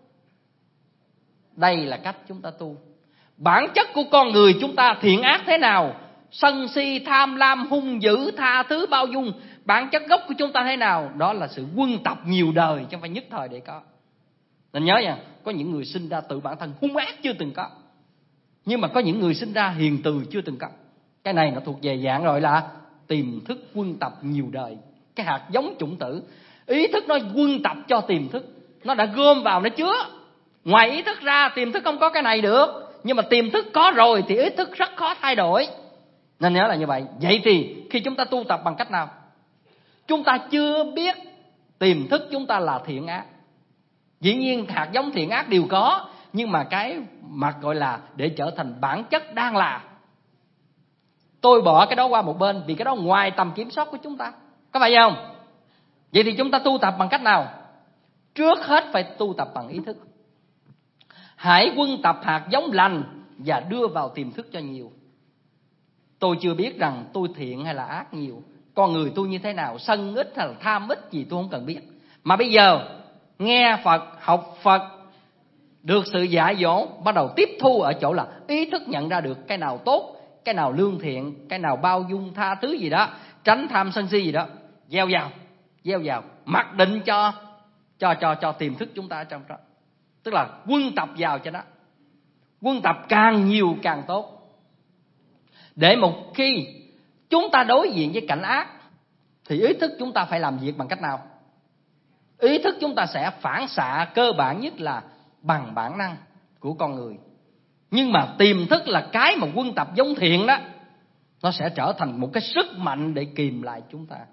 Đây là cách chúng ta tu. Bản chất của con người chúng ta thiện ác thế nào? Sân si, tham lam, hung dữ, tha thứ, bao dung. Bản chất gốc của chúng ta thế nào? Đó là sự quân tập nhiều đời, chứ không phải nhất thời để có. Nên nhớ nha, có những người sinh ra tự bản thân hung ác chưa từng có, nhưng mà có những người sinh ra hiền từ chưa từng có. Cái này nó thuộc về dạng rồi là tiềm thức quân tập nhiều đời. Cái hạt giống chủng tử. Ý thức nó quân tập cho tiềm thức. Nó đã gom vào, nó chứa. Ngoài ý thức ra tiềm thức không có cái này được. Nhưng mà tiềm thức có rồi thì ý thức rất khó thay đổi. Nên nhớ là như vậy. Vậy thì khi chúng ta tu tập bằng cách nào? Chúng ta chưa biết tiềm thức chúng ta là thiện ác. Dĩ nhiên hạt giống thiện ác đều có, nhưng mà cái mặt gọi là để trở thành bản chất đang là, tôi bỏ cái đó qua một bên, vì cái đó ngoài tầm kiểm soát của chúng ta. Có phải không? Vậy thì chúng ta tu tập bằng cách nào? Trước hết phải tu tập bằng ý thức. Hãy quân tập hạt giống lành và đưa vào tiềm thức cho nhiều. Tôi chưa biết rằng tôi thiện hay là ác nhiều, con người tôi như thế nào, sân ít hay là tham ít gì tôi không cần biết. Mà bây giờ nghe Phật, học Phật, được sự dạy dỗ, bắt đầu tiếp thu ở chỗ là ý thức nhận ra được cái nào tốt, cái nào lương thiện, cái nào bao dung tha thứ gì đó, tránh tham sân si gì đó, gieo vào, gieo vào, mặc định cho cho cho cho tiềm thức chúng ta ở trong đó. Tức là quân tập vào cho nó. Quân tập càng nhiều càng tốt. Để một khi chúng ta đối diện với cảnh ác thì ý thức chúng ta phải làm việc bằng cách nào? Ý thức chúng ta sẽ phản xạ cơ bản nhất là bằng bản năng của con người. Nhưng mà tiềm thức là cái mà quân tập giống thiện đó, nó sẽ trở thành một cái sức mạnh để kìm lại chúng ta.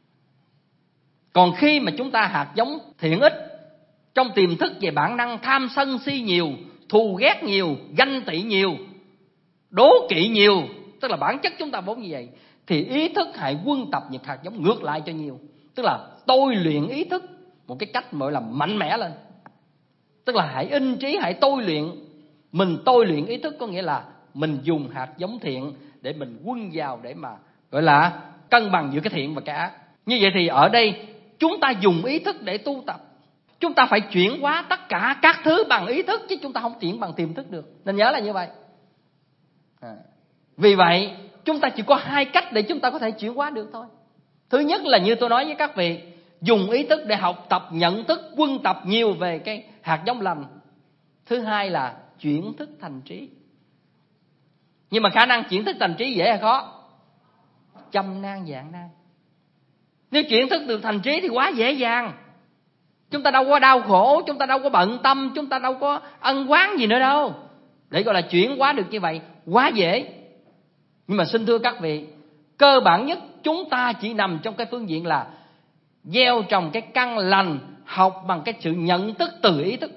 Còn khi mà chúng ta hạt giống thiện ít, trong tiềm thức về bản năng tham sân si nhiều, thù ghét nhiều, ganh tị nhiều, đố kỵ nhiều, tức là bản chất chúng ta vốn như vậy, thì ý thức hãy quân tập những hạt giống ngược lại cho nhiều. Tức là tôi luyện ý thức một cái cách gọi là mạnh mẽ lên. Tức là hãy in trí, hãy tôi luyện. Mình tôi luyện ý thức có nghĩa là mình dùng hạt giống thiện để mình quân vào để mà gọi là cân bằng giữa cái thiện và cái ác. Như vậy thì ở đây chúng ta dùng ý thức để tu tập. Chúng ta phải chuyển hóa tất cả các thứ bằng ý thức, chứ chúng ta không chuyển bằng tiềm thức được. Nên nhớ là như vậy. À. Vì vậy chúng ta chỉ có hai cách để chúng ta có thể chuyển hóa được thôi. Thứ nhất là như tôi nói với các vị, dùng ý thức để học tập nhận thức, quân tập nhiều về cái hạt giống lành. Thứ hai là chuyển thức thành trí. Nhưng mà khả năng chuyển thức thành trí dễ hay khó? Trăm nan vạn nan. Nếu chuyển thức được thành trí thì quá dễ dàng. Chúng ta đâu có đau khổ, chúng ta đâu có bận tâm, chúng ta đâu có ân oán gì nữa đâu. Để gọi là chuyển hóa được như vậy, quá dễ. Nhưng mà xin thưa các vị, cơ bản nhất chúng ta chỉ nằm trong cái phương diện là gieo trồng cái căn lành, học bằng cái sự nhận thức từ ý thức.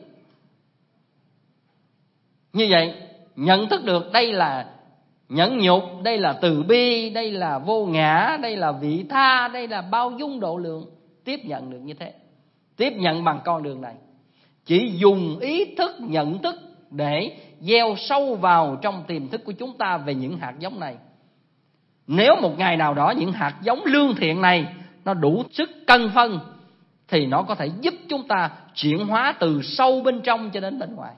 Như vậy, nhận thức được đây là nhẫn nhục, đây là từ bi, đây là vô ngã, đây là vị tha, đây là bao dung độ lượng. Tiếp nhận được như thế. Tiếp nhận bằng con đường này. Chỉ dùng ý thức nhận thức để gieo sâu vào trong tiềm thức của chúng ta về những hạt giống này. Nếu một ngày nào đó những hạt giống lương thiện này nó đủ sức cân phân, thì nó có thể giúp chúng ta chuyển hóa từ sâu bên trong cho đến bên ngoài.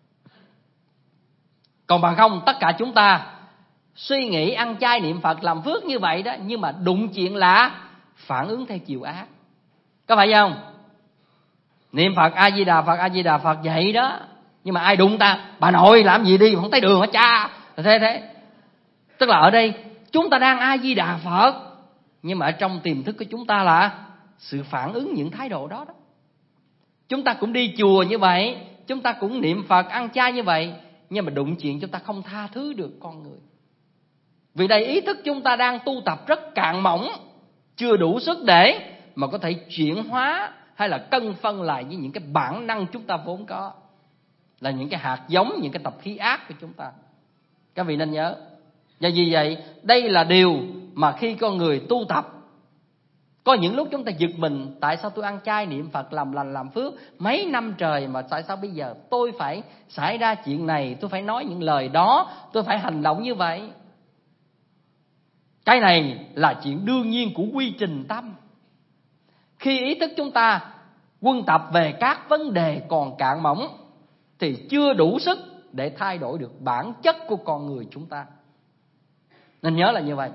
Còn bằng không, tất cả chúng ta suy nghĩ ăn chay niệm Phật làm phước như vậy đó, nhưng mà đụng chuyện lạ phản ứng theo chiều ác. Có phải không? Niệm Phật A Di Đà Phật A Di Đà Phật vậy đó, nhưng mà ai đụng ta? Bà nội làm gì đi không thấy đường hả cha? Thế thế. Tức là ở đây chúng ta đang A Di Đà Phật, nhưng mà ở trong tiềm thức của chúng ta là sự phản ứng những thái độ đó đó. Chúng ta cũng đi chùa như vậy, chúng ta cũng niệm Phật ăn chay như vậy, nhưng mà đụng chuyện chúng ta không tha thứ được con người. Vì đây ý thức chúng ta đang tu tập rất cạn mỏng, chưa đủ sức để mà có thể chuyển hóa hay là cân phân lại với những cái bản năng chúng ta vốn có, là những cái hạt giống, những cái tập khí ác của chúng ta. Các vị nên nhớ. Và vì vậy đây là điều mà khi con người tu tập, có những lúc chúng ta giật mình, tại sao tôi ăn chay niệm Phật làm lành làm phước mấy năm trời mà tại sao bây giờ tôi phải xảy ra chuyện này, tôi phải nói những lời đó, tôi phải hành động như vậy. Cái này là chuyện đương nhiên của quy trình tâm. Khi ý thức chúng ta quân tập về các vấn đề còn cạn mỏng thì chưa đủ sức để thay đổi được bản chất của con người chúng ta. Nên nhớ là như vậy.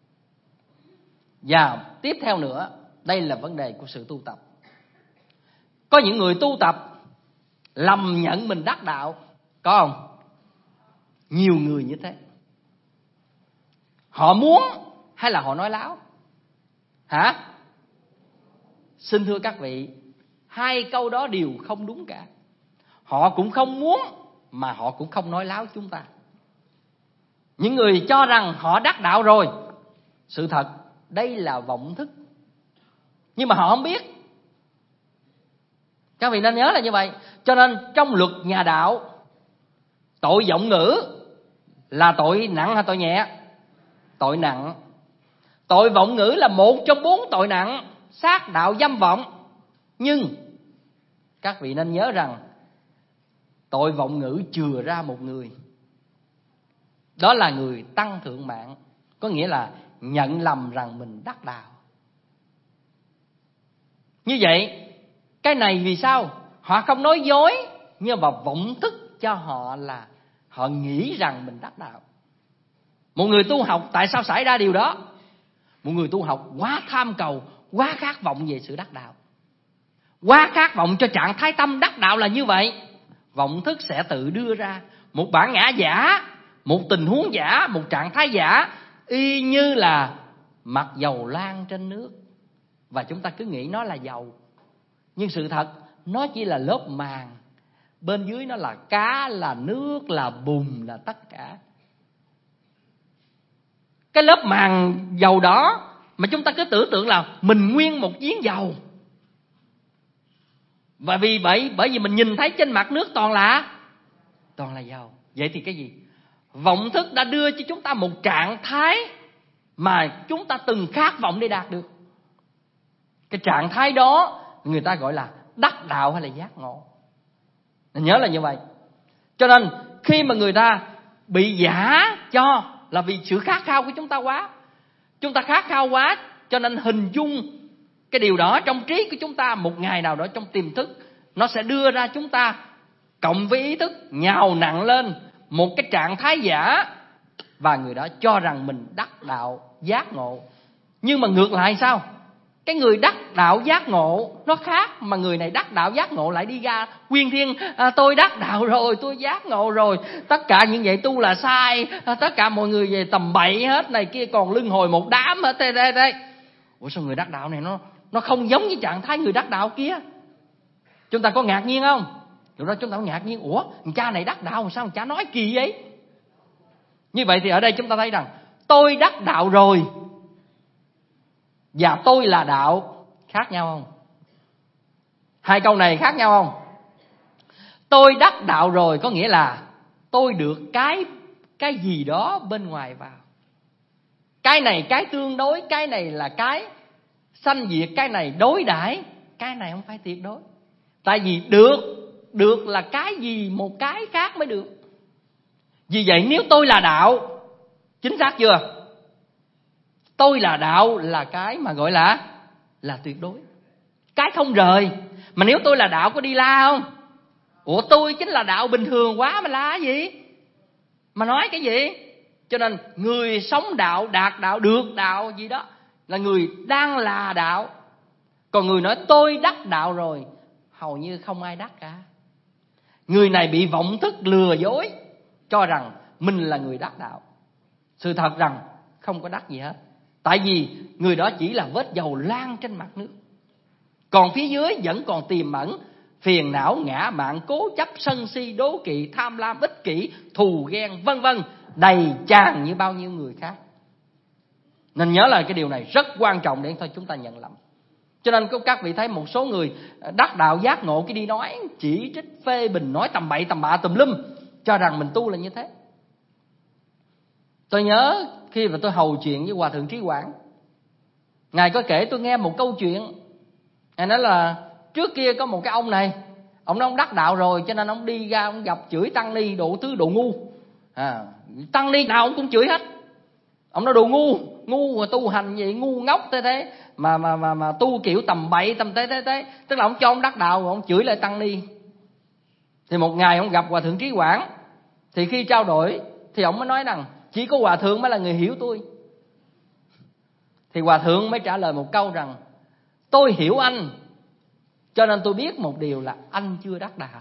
Và tiếp theo nữa, đây là vấn đề của sự tu tập. Có những người tu tập lầm nhận mình đắc đạo, có không? Nhiều người như thế. Họ muốn hay là họ nói láo? Hả? Xin thưa các vị, hai câu đó đều không đúng cả. Họ cũng không muốn mà họ cũng không nói láo chúng ta. Những người cho rằng họ đắc đạo rồi, sự thật đây là vọng thức, nhưng mà họ không biết. Các vị nên nhớ là như vậy. Cho nên trong luật nhà đạo, tội vọng ngữ là tội nặng hay tội nhẹ? Tội nặng. Tội vọng ngữ là một trong bốn tội nặng, sát đạo dâm vọng. Nhưng các vị nên nhớ rằng tội vọng ngữ chừa ra một người, đó là người tăng thượng mạng, có nghĩa là nhận lầm rằng mình đắc đạo. Như vậy, cái này vì sao? Họ không nói dối, nhưng mà vọng thức cho họ là họ nghĩ rằng mình đắc đạo. Một người tu học tại sao xảy ra điều đó? Một người tu học quá tham cầu, quá khát vọng về sự đắc đạo, quá khát vọng cho trạng thái tâm đắc đạo là như vậy. Vọng thức sẽ tự đưa ra một bản ngã giả, một tình huống giả, một trạng thái giả, y như là mặt dầu loang trên nước. Và chúng ta cứ nghĩ nó là dầu, nhưng sự thật nó chỉ là lớp màng, bên dưới nó là cá, là nước, là bùn, là tất cả. Cái lớp màng dầu đó mà chúng ta cứ tưởng tượng là mình nguyên một giếng dầu. Và vì vậy, bởi vì mình nhìn thấy trên mặt nước toàn là toàn là dầu. Vậy thì cái gì? Vọng thức đã đưa cho chúng ta một trạng thái mà chúng ta từng khát vọng để đạt được. Cái trạng thái đó người ta gọi là đắc đạo hay là giác ngộ. Nhớ là như vậy. Cho nên khi mà người ta bị giả cho là vì sự khát khao của chúng ta quá. Chúng ta khát khao quá, cho nên hình dung cái điều đó trong trí của chúng ta, một ngày nào đó trong tiềm thức nó sẽ đưa ra chúng ta cộng với ý thức nhào nặng lên một cái trạng thái giả, và người đó cho rằng mình đắc đạo giác ngộ. Nhưng mà ngược lại sao? Cái người đắc đạo giác ngộ nó khác, mà người này đắc đạo giác ngộ lại đi ra quyên thiên, à, tôi đắc đạo rồi, tôi giác ngộ rồi, tất cả những vậy tu là sai, à, tất cả mọi người về tầm bậy hết, này kia còn luân hồi một đám hết. Đây đây đây. Ủa sao người đắc đạo này nó nó không giống với trạng thái người đắc đạo kia? Chúng ta có ngạc nhiên không? Lúc đó chúng ta có ngạc nhiên, ủa cha này đắc đạo sao cha nói kỳ vậy? Như vậy thì ở đây chúng ta thấy rằng tôi đắc đạo rồi và tôi là đạo khác nhau không? Hai câu này khác nhau không? Tôi đắc đạo rồi có nghĩa là tôi được cái cái gì đó bên ngoài vào. Cái này cái tương đối, cái này là cái sanh diệt, cái này đối đãi, cái này không phải tuyệt đối. Tại vì được, được là cái gì một cái khác mới được. Vì vậy nếu tôi là đạo, chính xác chưa? Tôi là đạo là cái mà gọi là là tuyệt đối, cái không rời. Mà nếu tôi là đạo có đi la không? Ủa tôi chính là đạo bình thường quá mà la cái gì? Mà nói cái gì? Cho nên người sống đạo, đạt đạo, được đạo gì đó là người đang là đạo. Còn người nói tôi đắc đạo rồi, hầu như không ai đắc cả. Người này bị vọng thức lừa dối, cho rằng mình là người đắc đạo. Sự thật rằng không có đắc gì hết. Tại vì người đó chỉ là vết dầu loang trên mặt nước. Còn phía dưới vẫn còn tiềm ẩn phiền não, ngã mạn, cố chấp, sân si, đố kỵ, tham lam, ích kỷ, thù ghen, vân vân, đầy tràn như bao nhiêu người khác. Nên nhớ là cái điều này rất quan trọng để thôi chúng ta nhận lầm. Cho nên các vị thấy một số người đắc đạo giác ngộ cái đi nói chỉ trích phê bình, nói tầm bậy tầm bạ tùm lum, cho rằng mình tu là như thế. Tôi nhớ khi khi mà tôi hầu chuyện với Hòa thượng Trí Quảng. Ngài có kể tôi nghe một câu chuyện. Ngài nói là trước kia có một cái ông này, ông nói ông đắc đạo rồi, cho nên ông đi ra ông gặp chửi tăng ni độ thứ độ ngu. À, tăng ni nào ông cũng chửi hết. Ông nói đồ ngu, ngu mà tu hành vậy, ngu ngốc thế thế mà mà mà mà tu kiểu tầm bậy tầm thế thế thế, tức là ông cho ông đắc đạo rồi ông chửi lại tăng ni. Thì một ngày ông gặp Hòa thượng Trí Quảng, thì khi trao đổi thì ông mới nói rằng chỉ có Hòa thượng mới là người hiểu tôi. Thì Hòa thượng mới trả lời một câu rằng tôi hiểu anh, cho nên tôi biết một điều là anh chưa đắc đạo.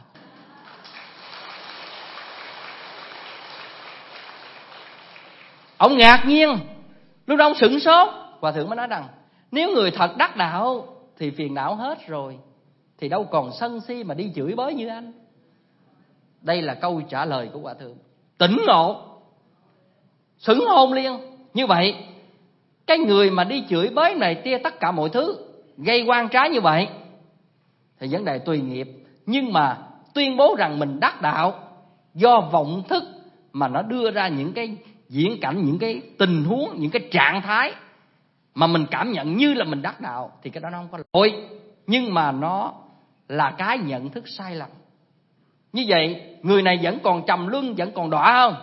Ông ngạc nhiên, lúc đó ông sửng sốt. Hòa thượng mới nói rằng nếu người thật đắc đạo thì phiền não hết rồi, thì đâu còn sân si mà đi chửi bới như anh. Đây là câu trả lời của Hòa thượng. Tỉnh ngộ, sửng hồn liền. Như vậy cái người mà đi chửi bới này tia tất cả mọi thứ, gây oan trái như vậy thì vấn đề tùy nghiệp. Nhưng mà tuyên bố rằng mình đắc đạo do vọng thức mà nó đưa ra những cái diễn cảnh, những cái tình huống, những cái trạng thái mà mình cảm nhận như là mình đắc đạo, thì cái đó nó không có lỗi, nhưng mà nó là cái nhận thức sai lầm. Như vậy người này vẫn còn trầm luân, vẫn còn đọa không?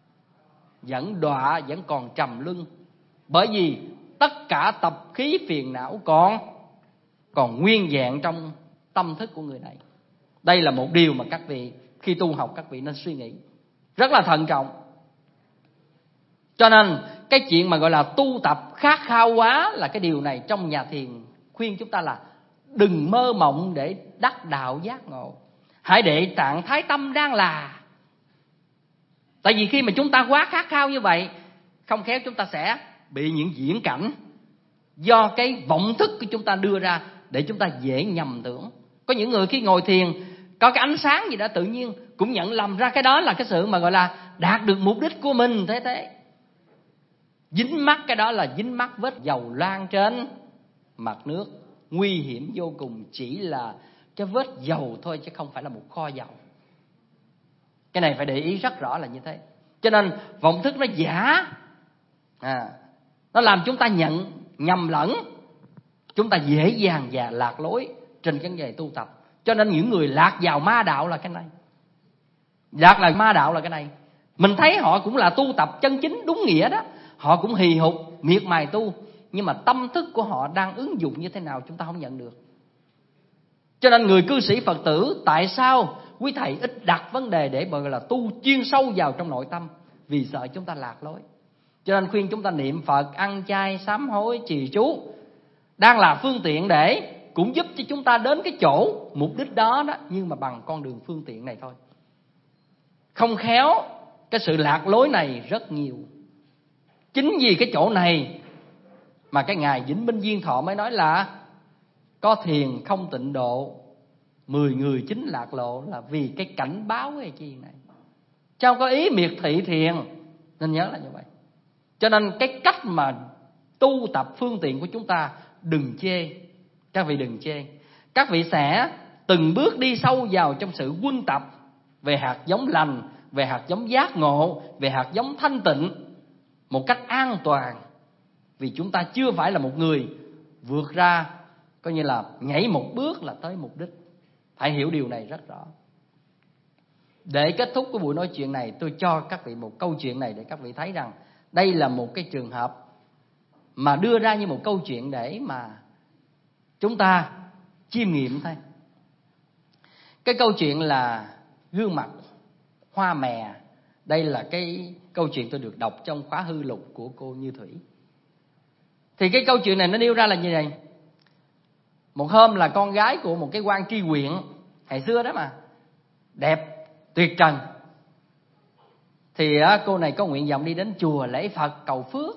Vẫn đọa, vẫn còn trầm luân. Bởi vì tất cả tập khí phiền não còn còn nguyên vẹn trong tâm thức của người này. Đây là một điều mà các vị khi tu học các vị nên suy nghĩ rất là thận trọng. Cho nên cái chuyện mà gọi là tu tập khát khao quá là cái điều này trong nhà thiền khuyên chúng ta là đừng mơ mộng để đắc đạo giác ngộ. Hãy để trạng thái tâm đang là. Tại vì khi mà chúng ta quá khát khao như vậy, không khéo chúng ta sẽ bị những diễn cảnh do cái vọng thức của chúng ta đưa ra để chúng ta dễ nhầm tưởng. Có những người khi ngồi thiền có cái ánh sáng gì đó tự nhiên cũng nhận lầm ra cái đó là cái sự mà gọi là đạt được mục đích của mình. Thế thế dính mắc cái đó là dính mắc vết dầu loang trên mặt nước. Nguy hiểm vô cùng, chỉ là cái vết dầu thôi chứ không phải là một kho dầu. Cái này phải để ý rất rõ là như thế. Cho nên vọng thức nó giả, à, nó làm chúng ta nhận nhầm lẫn, chúng ta dễ dàng và lạc lối trên cái nghề tu tập. Cho nên những người lạc vào ma đạo là cái này. Lạc là ma đạo là cái này. Mình thấy họ cũng là tu tập chân chính đúng nghĩa đó, họ cũng hì hục miệt mài tu, nhưng mà tâm thức của họ đang ứng dụng như thế nào chúng ta không nhận được. Cho nên người cư sĩ Phật tử, tại sao quý thầy ít đặt vấn đề để gọi là tu chuyên sâu vào trong nội tâm? Vì sợ chúng ta lạc lối. Cho nên khuyên chúng ta niệm Phật, ăn chay, sám hối, trì chú đang là phương tiện để cũng giúp cho chúng ta đến cái chỗ mục đích đó đó, nhưng mà bằng con đường phương tiện này thôi. Không khéo cái sự lạc lối này rất nhiều. Chính vì cái chỗ này mà cái ngài Vĩnh Minh Viên Thọ mới nói là có thiền không tịnh độ, mười người chính lạc lộ, là vì cái cảnh báo cái chi này. Chứ không có ý miệt thị thiền, nên nhớ là như vậy. Cho nên cái cách mà tu tập phương tiện của chúng ta đừng chê. Các vị đừng chê. Các vị sẽ từng bước đi sâu vào trong sự quân tập về hạt giống lành, về hạt giống giác ngộ, về hạt giống thanh tịnh một cách an toàn. Vì chúng ta chưa phải là một người vượt ra, coi như là nhảy một bước là tới mục đích. Phải hiểu điều này rất rõ. Để kết thúc cái buổi nói chuyện này, tôi cho các vị một câu chuyện này để các vị thấy rằng đây là một cái trường hợp mà đưa ra như một câu chuyện để mà chúng ta chiêm nghiệm thôi. Cái câu chuyện là gương mặt hoa mè. Đây là cái câu chuyện tôi được đọc trong khóa hư lục của cô Như Thủy. Thì cái câu chuyện này nó nêu ra là như này. Một hôm là con gái của một cái quan tri huyện ngày xưa đó mà, đẹp tuyệt trần. Thì cô này có nguyện vọng đi đến chùa lễ Phật cầu phước.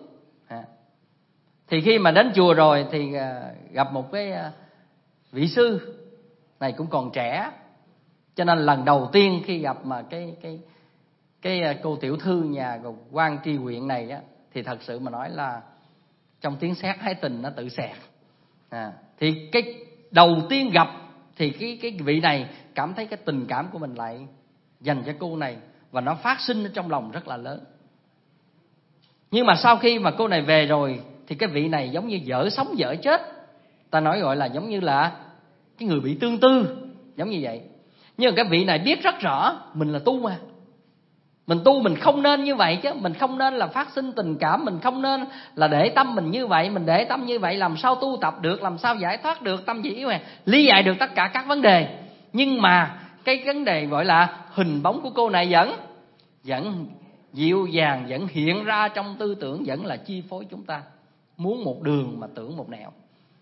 Thì khi mà đến chùa rồi thì gặp một cái vị sư này cũng còn trẻ, cho nên lần đầu tiên khi gặp mà cái cái cái cô tiểu thư nhà quan tri huyện này á, thì thật sự mà nói là trong tiếng sét hái tình nó tự xẹt. À, thì cái đầu tiên gặp thì cái cái vị này cảm thấy cái tình cảm của mình lại dành cho cô này, và nó phát sinh ở trong lòng rất là lớn. Nhưng mà sau khi mà cô này về rồi thì cái vị này giống như vợ sống vợ chết. Ta nói gọi là giống như là cái người bị tương tư, giống như vậy. Nhưng mà cái vị này biết rất rõ mình là tu mà. Mình tu mình không nên như vậy chứ. Mình không nên là phát sinh tình cảm. Mình không nên là để tâm mình như vậy. Mình để tâm như vậy làm sao tu tập được, làm sao giải thoát được tâm dị yếu hèn, lý giải được tất cả các vấn đề. Nhưng mà cái vấn đề gọi là hình bóng của cô này vẫn Vẫn dịu dàng, vẫn hiện ra trong tư tưởng, vẫn là chi phối chúng ta. Muốn một đường mà tưởng một nẻo.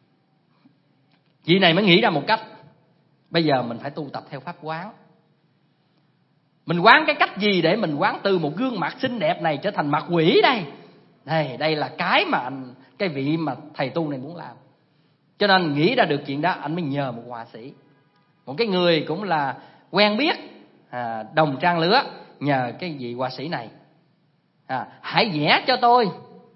Vị này mới nghĩ ra một cách. Bây giờ mình phải tu tập theo pháp quán. Mình quán cái cách gì để mình quán từ một gương mặt xinh đẹp này trở thành mặt quỷ đây? Đây, đây là cái mà anh, cái vị mà thầy tu này muốn làm. Cho nên nghĩ ra được chuyện đó, anh mới nhờ một họa sĩ, một cái người cũng là quen biết, à, đồng trang lứa, nhờ cái vị họa sĩ này, à, hãy vẽ cho tôi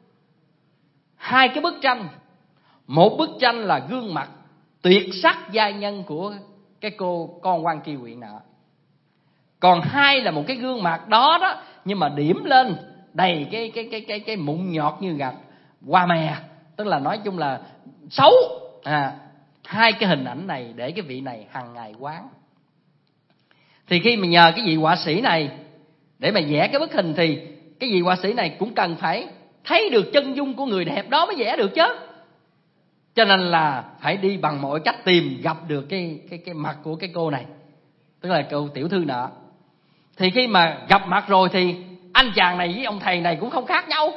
hai cái bức tranh. Một bức tranh là gương mặt tuyệt sắc giai nhân của cái cô con quan tri huyện nọ. Còn hai là một cái gương mặt đó đó, nhưng mà điểm lên đầy cái cái cái cái cái mụn nhọt như gặt hoa mè, tức là nói chung là xấu. À, hai cái hình ảnh này để cái vị này hàng ngày quán. Thì khi mà nhờ cái vị họa sĩ này để mà vẽ cái bức hình thì cái vị họa sĩ này cũng cần phải thấy được chân dung của người đẹp đó mới vẽ được chứ. Cho nên là phải đi bằng mọi cách tìm gặp được cái cái cái mặt của cái cô này, tức là cô tiểu thư nọ. Thì khi mà gặp mặt rồi thì anh chàng này với ông thầy này cũng không khác nhau.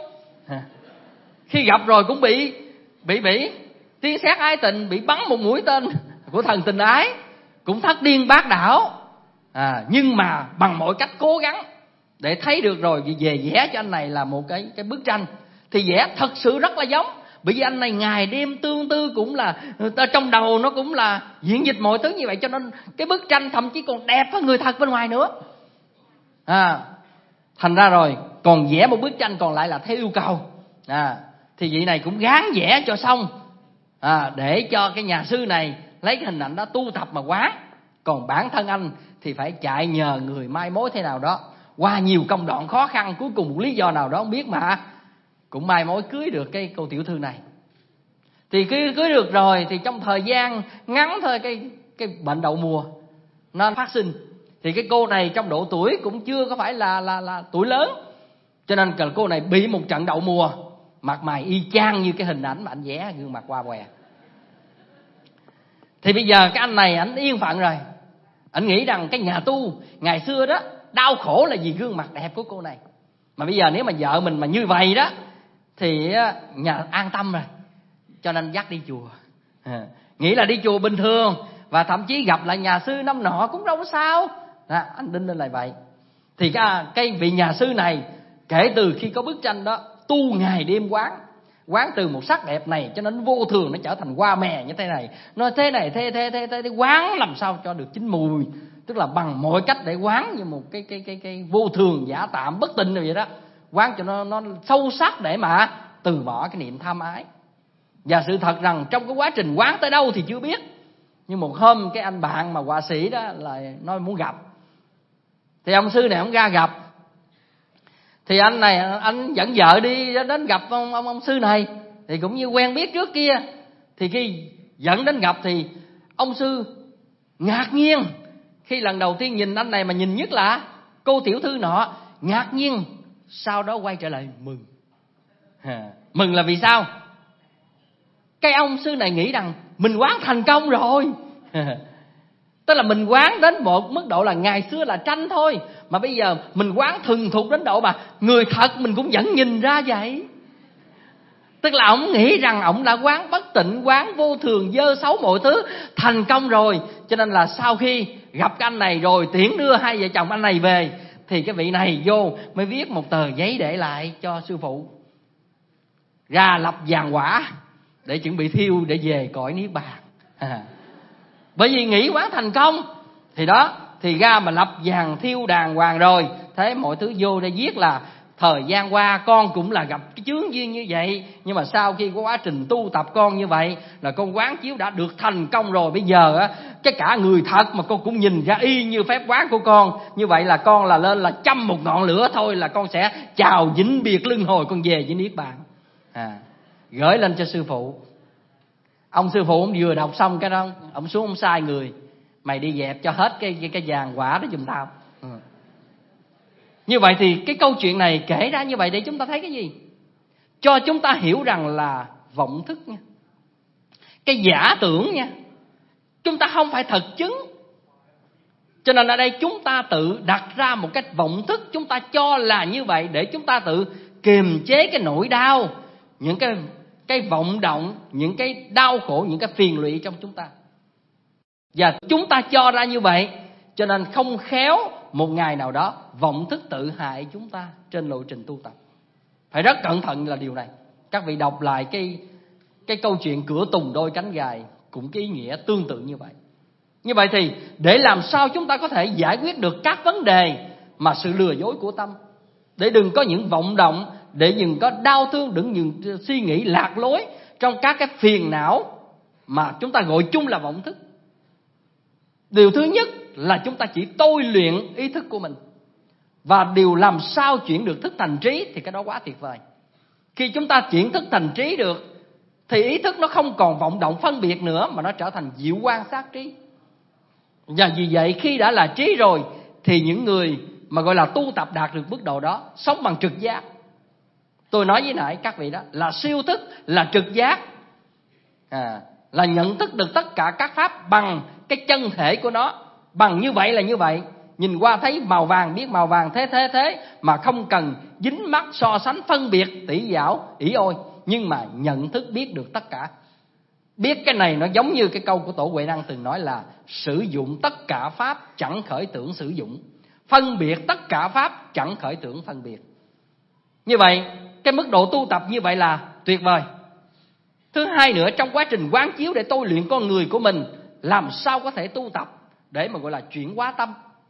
Khi gặp rồi cũng bị bị bị tiếng sét ái tình, bị bắn một mũi tên của thần tình ái, cũng thất điên bát đảo. À, nhưng mà bằng mọi cách cố gắng để thấy được rồi vì về vẽ cho anh này là một cái cái bức tranh. Thì vẽ thật sự rất là giống. Bởi vì anh này ngày đêm tương tư, cũng là trong đầu nó cũng là diễn dịch mọi thứ như vậy. Cho nên cái bức tranh thậm chí còn đẹp hơn người thật bên ngoài nữa. À, thành ra rồi còn vẽ một bức tranh còn lại là theo yêu cầu. À, thì vị này cũng gắng vẽ cho xong, à, để cho cái nhà sư này lấy cái hình ảnh đó tu tập mà quán. Còn bản thân anh thì phải chạy nhờ người mai mối thế nào đó, qua nhiều công đoạn khó khăn, cuối cùng một lý do nào đó không biết mà cũng mai mối cưới được cái cô tiểu thư này. Thì cưới, cưới được rồi thì trong thời gian ngắn thôi cái, cái bệnh đậu mùa nó phát sinh. Thì cái cô này trong độ tuổi cũng chưa có phải là, là, là tuổi lớn, cho nên cô này bị một trận đậu mùa, mặt mày y chang như cái hình ảnh mà anh vẽ, gương mặt hoa què. Thì bây giờ cái anh này anh yên phận rồi. Anh nghĩ rằng cái nhà tu ngày xưa đó đau khổ là vì gương mặt đẹp của cô này. Mà bây giờ nếu mà vợ mình mà như vậy đó thì nhà an tâm rồi. Cho nên dắt đi chùa, à, nghĩ là đi chùa bình thường, và thậm chí gặp lại nhà sư năm nọ cũng đâu có sao. À, anh đinh lên lại vậy. Thì cái, cái vị nhà sư này kể từ khi có bức tranh đó tu ngày đêm quán, quán từ một sắc đẹp này cho nên vô thường nó trở thành hoa mè như thế này, nó thế này thế thế thế thế, thế quán làm sao cho được chín mùi, tức là bằng mọi cách để quán như một cái cái cái cái vô thường giả tạm bất tịnh rồi vậy đó, quán cho nó nó sâu sắc để mà từ bỏ cái niệm tham ái. Và sự thật rằng trong cái quá trình quán tới đâu thì chưa biết, nhưng một hôm cái anh bạn mà họa sĩ đó là nói muốn gặp, thì ông sư này ông ra gặp. Thì anh này anh dẫn vợ đi đến gặp ông ông ông sư này, thì cũng như quen biết trước kia. Thì khi dẫn đến gặp thì ông sư ngạc nhiên khi lần đầu tiên nhìn anh này, mà nhìn nhất là cô tiểu thư nọ, ngạc nhiên, sau đó quay trở lại mừng. À, mừng là vì sao? Cái ông sư này nghĩ rằng mình quán thành công rồi. Tức là mình quán đến một mức độ là ngày xưa là tranh thôi, mà bây giờ mình quán thuần thục đến độ mà người thật mình cũng vẫn nhìn ra vậy. Tức là ông nghĩ rằng ông đã quán bất tịnh, quán vô thường, dơ xấu mọi thứ, thành công rồi. Cho nên là sau khi gặp cái anh này rồi tiễn đưa hai vợ chồng anh này về, thì cái vị này vô mới viết một tờ giấy để lại cho sư phụ, ra lập vàng quả để chuẩn bị thiêu để về cõi niết bàn. À, bởi vì nghĩ quán thành công thì đó, thì ra mà lập vàng thiêu đàng hoàng rồi, thế mọi thứ vô đây viết là Thời gian qua con cũng là gặp cái chướng duyên như vậy, nhưng mà sau khi có quá trình tu tập con như vậy là con quán chiếu đã được thành công rồi. Bây giờ á, cái cả người thật mà con cũng nhìn ra y như phép quán của con. Như vậy là con là lên là châm một ngọn lửa thôi là con sẽ chào vĩnh biệt luân hồi, con về với niết bàn. À, gửi lên cho sư phụ. Ông sư phụ ông vừa đọc xong cái đó, ông xuống ông sai người: mày đi dẹp cho hết cái cái, cái vàng quả đó giùm tao. Ừ. Như vậy thì cái câu chuyện này kể ra như vậy để chúng ta thấy cái gì? Cho chúng ta hiểu rằng là vọng thức nha, cái giả tưởng nha, chúng ta không phải thật chứng. Cho nên ở đây chúng ta tự đặt ra một cách vọng thức, chúng ta cho là như vậy để chúng ta tự kiềm chế cái nỗi đau, những cái cái vọng động, những cái đau khổ, những cái phiền lụy trong chúng ta. Và chúng ta cho ra như vậy, cho nên không khéo một ngày nào đó vọng thức tự hại chúng ta trên lộ trình tu tập. Phải rất cẩn thận là điều này. Các vị đọc lại cái cái câu chuyện cửa tùng đôi cánh gài cũng cái ý nghĩa tương tự như vậy. Như vậy thì để làm sao chúng ta có thể giải quyết được các vấn đề mà sự lừa dối của tâm, để đừng có những vọng động, để đừng có đau thương, đừng những suy nghĩ lạc lối trong các cái phiền não mà chúng ta gọi chung là vọng thức. Điều thứ nhất là chúng ta chỉ tôi luyện ý thức của mình. Và điều làm sao chuyển được thức thành trí thì cái đó quá tuyệt vời. Khi chúng ta chuyển thức thành trí được thì ý thức nó không còn vọng động phân biệt nữa, mà nó trở thành diệu quan sát trí. Và vì vậy khi đã là trí rồi thì những người mà gọi là tu tập đạt được mức độ đó sống bằng trực giác. Tôi nói với nãy các vị đó là siêu thức, là trực giác, à, là nhận thức được tất cả các pháp bằng cái chân thể của nó. Bằng như vậy là như vậy, nhìn qua thấy màu vàng biết màu vàng thế thế thế, mà không cần dính mắt so sánh phân biệt tỉ dảo ỷ ôi. Nhưng mà nhận thức biết được tất cả. Biết cái này nó giống như cái câu của Tổ Huệ Năng từng nói là sử dụng tất cả pháp chẳng khởi tưởng sử dụng, phân biệt tất cả pháp chẳng khởi tưởng phân biệt. Như vậy cái mức độ tu tập như vậy là tuyệt vời. Thứ hai nữa, trong quá trình quán chiếu để tôi luyện con người của mình, làm sao có thể tu tập để mà gọi là chuyển hóa tâm,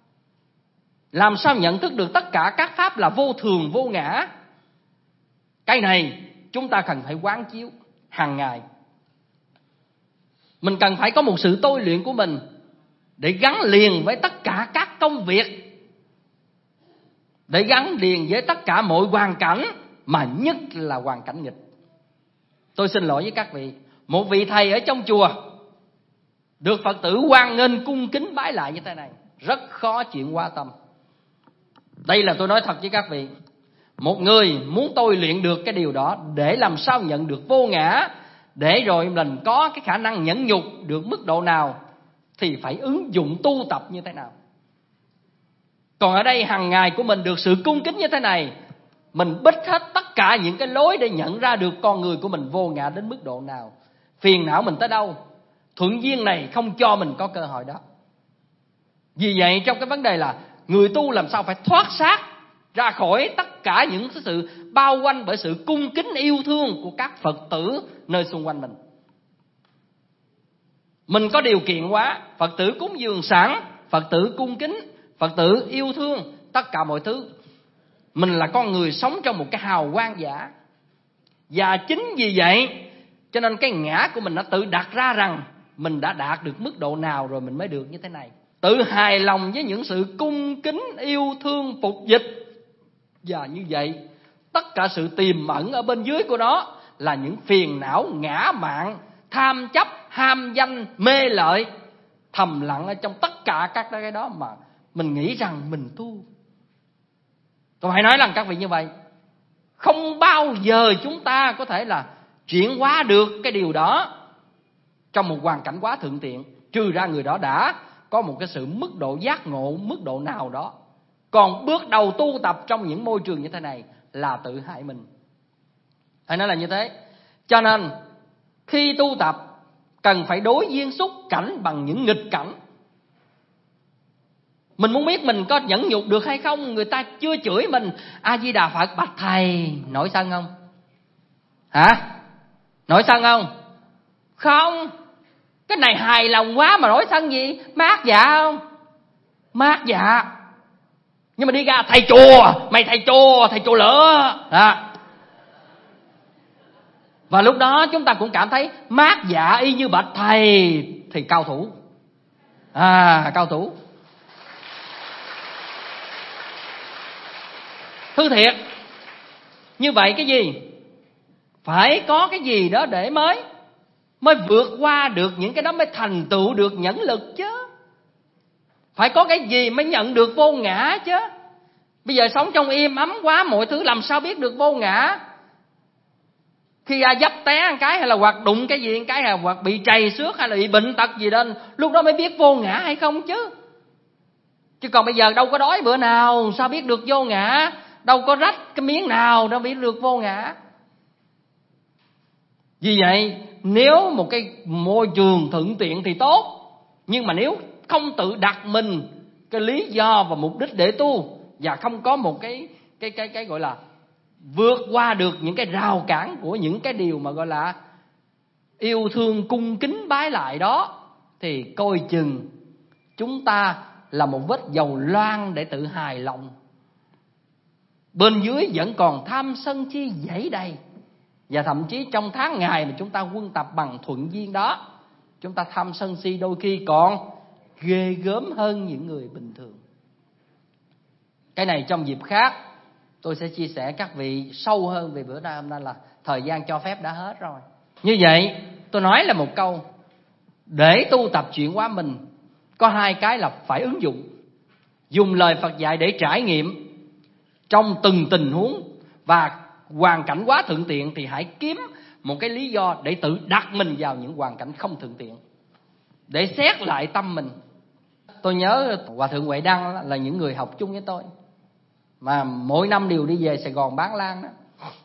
làm sao nhận thức được tất cả các pháp là vô thường vô ngã. Cái này chúng ta cần phải quán chiếu hàng ngày. Mình cần phải có một sự tôi luyện của mình để gắn liền với tất cả các công việc, để gắn liền với tất cả mọi hoàn cảnh, mà nhất là hoàn cảnh nghịch. Tôi xin lỗi với các vị, một vị thầy ở trong chùa được Phật tử hoan nghênh cung kính bái lại như thế này, rất khó chuyển hóa tâm. Đây là tôi nói thật với các vị, một người muốn tôi luyện được cái điều đó, để làm sao nhận được vô ngã, để rồi mình có cái khả năng nhẫn nhục được mức độ nào, thì phải ứng dụng tu tập như thế nào. Còn ở đây hàng ngày của mình được sự cung kính như thế này, mình bích hết tất cả những cái lối để nhận ra được con người của mình vô ngã đến mức độ nào, phiền não mình tới đâu. Thuận duyên này không cho mình có cơ hội đó. Vì vậy trong cái vấn đề là người tu làm sao phải thoát xác ra khỏi tất cả những sự bao quanh bởi sự cung kính yêu thương của các Phật tử nơi xung quanh mình. Mình có điều kiện quá, Phật tử cúng dường sẵn, Phật tử cung kính, Phật tử yêu thương, tất cả mọi thứ. Mình là con người sống trong một cái hào quang giả. Và chính vì vậy cho nên cái ngã của mình nó tự đặt ra rằng mình đã đạt được mức độ nào rồi mình mới được như thế này. Tự hài lòng với những sự cung kính, yêu thương, phục dịch. Và như vậy tất cả sự tiềm ẩn ở bên dưới của nó là những phiền não ngã mạn, tham chấp, ham danh, mê lợi thầm lặng ở trong tất cả các cái đó mà mình nghĩ rằng mình tu. Tôi phải nói rằng các vị như vậy, không bao giờ chúng ta có thể là chuyển hóa được cái điều đó trong một hoàn cảnh quá thượng tiện, trừ ra người đó đã có một cái sự mức độ giác ngộ, mức độ nào đó. Còn bước đầu tu tập trong những môi trường như thế này là tự hại mình. Phải nói là như thế. Cho nên khi tu tập cần phải đối duyên xúc cảnh bằng những nghịch cảnh. Mình muốn biết mình có nhẫn nhục được hay không. Người ta chưa chửi mình A Di Đà Phật, bạch thầy, nổi sân không? Hả? Nổi sân không? Không. Cái này hài lòng quá mà nổi sân gì? Mát dạ không? Mát dạ. Nhưng mà đi ra thầy chùa, mày thầy chùa, thầy chùa lửa đó. Và lúc đó chúng ta cũng cảm thấy mát dạ y như bạch thầy thì cao thủ. À, cao thủ. Thứ thiệt. Như vậy cái gì? Phải có cái gì đó để mới Mới vượt qua được những cái đó, mới thành tựu được nhẫn lực chứ. Phải có cái gì mới nhận được vô ngã chứ. Bây giờ sống trong im ấm quá, mọi thứ làm sao biết được vô ngã. Khi ai dấp té một cái, hay là hoặc đụng cái gì một cái, hay là hoặc bị trầy xước, hay là bị bệnh tật gì đó, lúc đó mới biết vô ngã hay không chứ. Chứ còn bây giờ đâu có đói bữa nào sao biết được vô ngã. Đâu có rách cái miếng nào đâu biết được vô ngã. Vì vậy nếu một cái môi trường thuận tiện thì tốt, nhưng mà nếu không tự đặt mình cái lý do và mục đích để tu, và không có một cái cái cái cái gọi là vượt qua được những cái rào cản của những cái điều mà gọi là yêu thương cung kính bái lại đó, thì coi chừng chúng ta là một vết dầu loang để tự hài lòng. Bên dưới vẫn còn tham sân chi dẫy đầy. Và thậm chí trong tháng ngày mà chúng ta quân tập bằng thuận duyên đó, chúng ta tham sân si đôi khi còn ghê gớm hơn những người bình thường. Cái này trong dịp khác tôi sẽ chia sẻ các vị sâu hơn, vì bữa nay hôm nay là thời gian cho phép đã hết rồi. Như vậy tôi nói là một câu, để tu tập chuyển hóa mình có hai cái là phải ứng dụng. Dùng lời Phật dạy để trải nghiệm trong từng tình huống và hoàn cảnh quá thuận tiện, thì hãy kiếm một cái lý do để tự đặt mình vào những hoàn cảnh không thuận tiện, để xét lại tâm mình. Tôi nhớ Hòa Thượng Huệ Đăng là những người học chung với tôi, mà mỗi năm đều đi về Sài Gòn bán lan đó.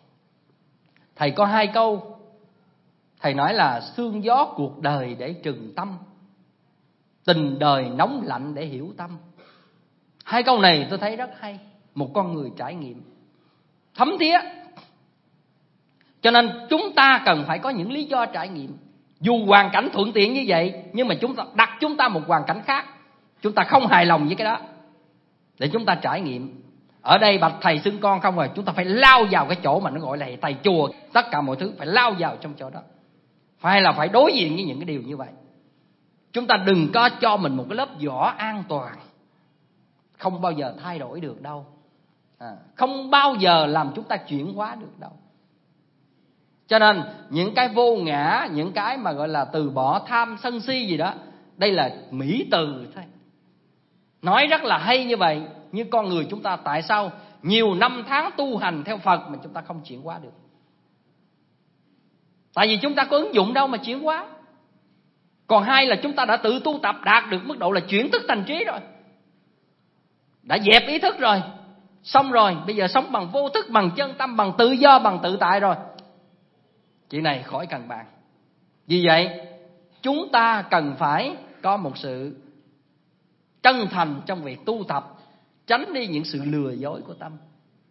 Thầy có hai câu. Thầy nói là sương gió cuộc đời để trừng tâm, tình đời nóng lạnh để hiểu tâm. Hai câu này tôi thấy rất hay. Một con người trải nghiệm thấm thía. Cho nên chúng ta cần phải có những lý do trải nghiệm. Dù hoàn cảnh thuận tiện như vậy, nhưng mà chúng ta đặt chúng ta một hoàn cảnh khác, chúng ta không hài lòng với cái đó, để chúng ta trải nghiệm. Ở đây bạch thầy xưng con không rồi, chúng ta phải lao vào cái chỗ mà nó gọi là thầy chùa. Tất cả mọi thứ phải lao vào trong chỗ đó. Phải là phải đối diện với những cái điều như vậy. Chúng ta đừng có cho mình một cái lớp vỏ an toàn, không bao giờ thay đổi được đâu. À, không bao giờ làm chúng ta chuyển hóa được đâu. Cho nên những cái vô ngã, những cái mà gọi là từ bỏ tham sân si gì đó, đây là mỹ từ thôi. Nói rất là hay như vậy, nhưng con người chúng ta tại sao nhiều năm tháng tu hành theo Phật mà chúng ta không chuyển hóa được? Tại vì chúng ta có ứng dụng đâu mà chuyển hóa. Còn hai là chúng ta đã tự tu tập đạt được mức độ là chuyển thức thành trí rồi, đã dẹp ý thức rồi, xong rồi, bây giờ sống bằng vô thức, bằng chân tâm, bằng tự do, bằng tự tại rồi. Chuyện này khỏi cần bàn. Vì vậy chúng ta cần phải có một sự chân thành trong việc tu tập, tránh đi những sự lừa dối của tâm.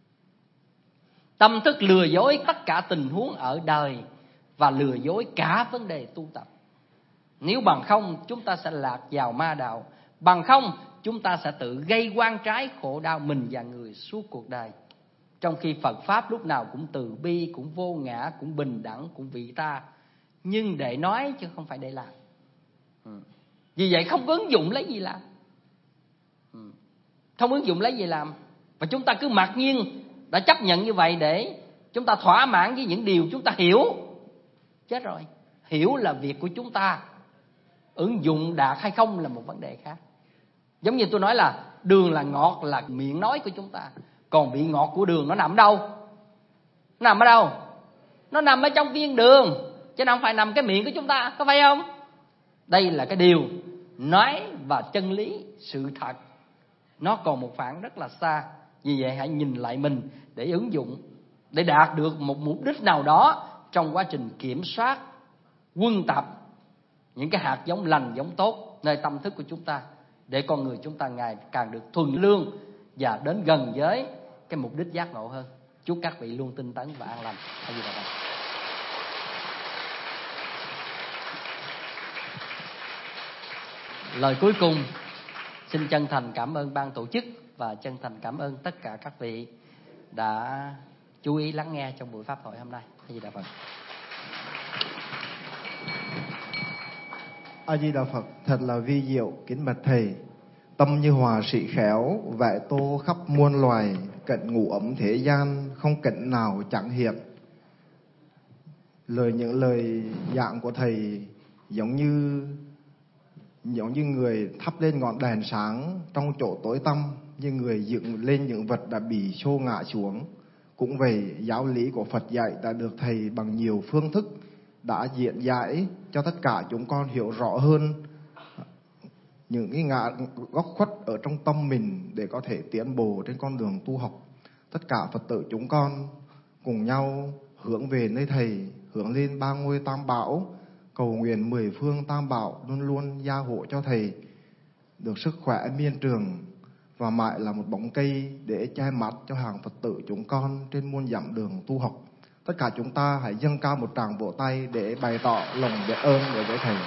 Tâm thức lừa dối tất cả tình huống ở đời, và lừa dối cả vấn đề tu tập. Nếu bằng không chúng ta sẽ lạc vào ma đạo, bằng không chúng ta sẽ tự gây oan trái khổ đau mình và người suốt cuộc đời. Trong khi Phật Pháp lúc nào cũng từ bi, cũng vô ngã, cũng bình đẳng, cũng vị tha, nhưng để nói chứ không phải để làm. ừ. Vì vậy không ứng dụng lấy gì làm. ừ. Không ứng dụng lấy gì làm. Và chúng ta cứ mặc nhiên đã chấp nhận như vậy để chúng ta thỏa mãn với những điều chúng ta hiểu. Chết rồi. Hiểu là việc của chúng ta, ứng dụng đạt hay không là một vấn đề khác. Giống như tôi nói là đường là ngọt là miệng nói của chúng ta, còn vị ngọt của đường nó nằm đâu? Nó nằm ở đâu? Nó nằm ở trong viên đường, chứ không phải nằm cái miệng của chúng ta, có phải không? Đây là cái điều nói và chân lý, sự thật, nó còn một khoảng rất là xa. Vì vậy hãy nhìn lại mình để ứng dụng, để đạt được một mục đích nào đó trong quá trình kiểm soát, quân tập những cái hạt giống lành, giống tốt nơi tâm thức của chúng ta, để con người chúng ta ngày càng được thuần lương và đến gần với cái mục đích giác ngộ hơn. Chúc các vị luôn tinh tấn và an lành. Lời cuối cùng, xin chân thành cảm ơn ban tổ chức và chân thành cảm ơn tất cả các vị đã chú ý lắng nghe trong buổi pháp thoại hôm nay. A Di Đà Phật. A Di Đà Phật. Thật là vi diệu, kính bạch thầy. Tâm như hòa sĩ khéo, vẽ tô khắp muôn loài, cận ngụ ấm thế gian, không cận nào chẳng hiện. Lời những lời giảng của thầy giống như giống như người thắp lên ngọn đèn sáng trong chỗ tối tăm, như người dựng lên những vật đã bị xô ngã xuống. Cũng vậy, giáo lý của Phật dạy đã được thầy bằng nhiều phương thức đã diễn giải cho tất cả chúng con hiểu rõ hơn những cái ngã góc khuất ở trong tâm mình để có thể tiến bộ trên con đường tu học. Tất cả Phật tử chúng con cùng nhau hướng về nơi thầy, hướng lên ba ngôi tam bảo, cầu nguyện mười phương tam bảo luôn luôn gia hộ cho thầy được sức khỏe miên trường và mãi là một bóng cây để che mắt cho hàng Phật tử chúng con trên muôn dặm đường tu học. Tất cả chúng ta hãy dâng cao một tràng vỗ tay để bày tỏ lòng biết ơn đối với thầy.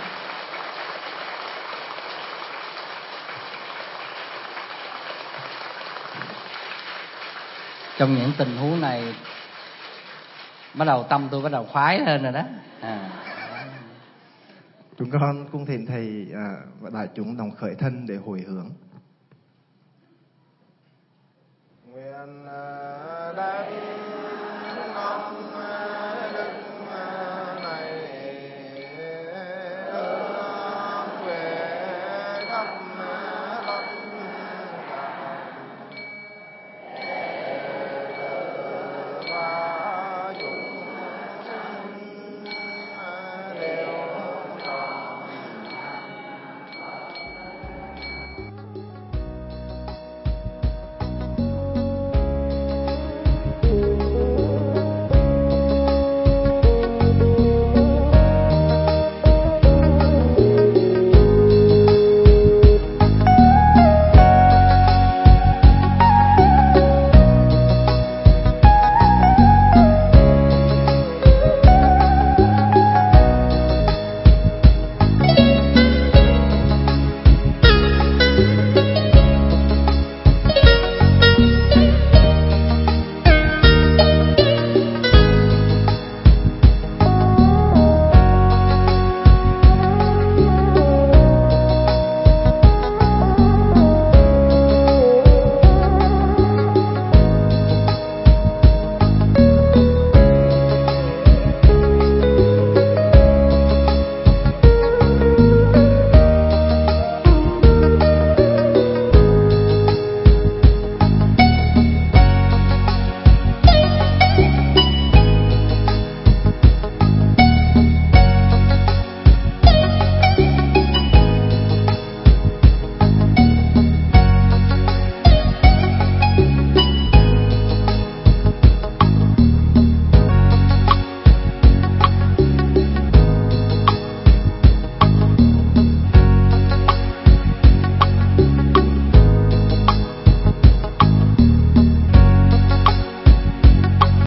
Trong những tình huống này, bắt đầu tâm tôi bắt đầu khoái lên rồi đó. À. Chúng con cung thỉnh thầy à, và đại chúng đồng khởi thân để hồi hướng. Nguyện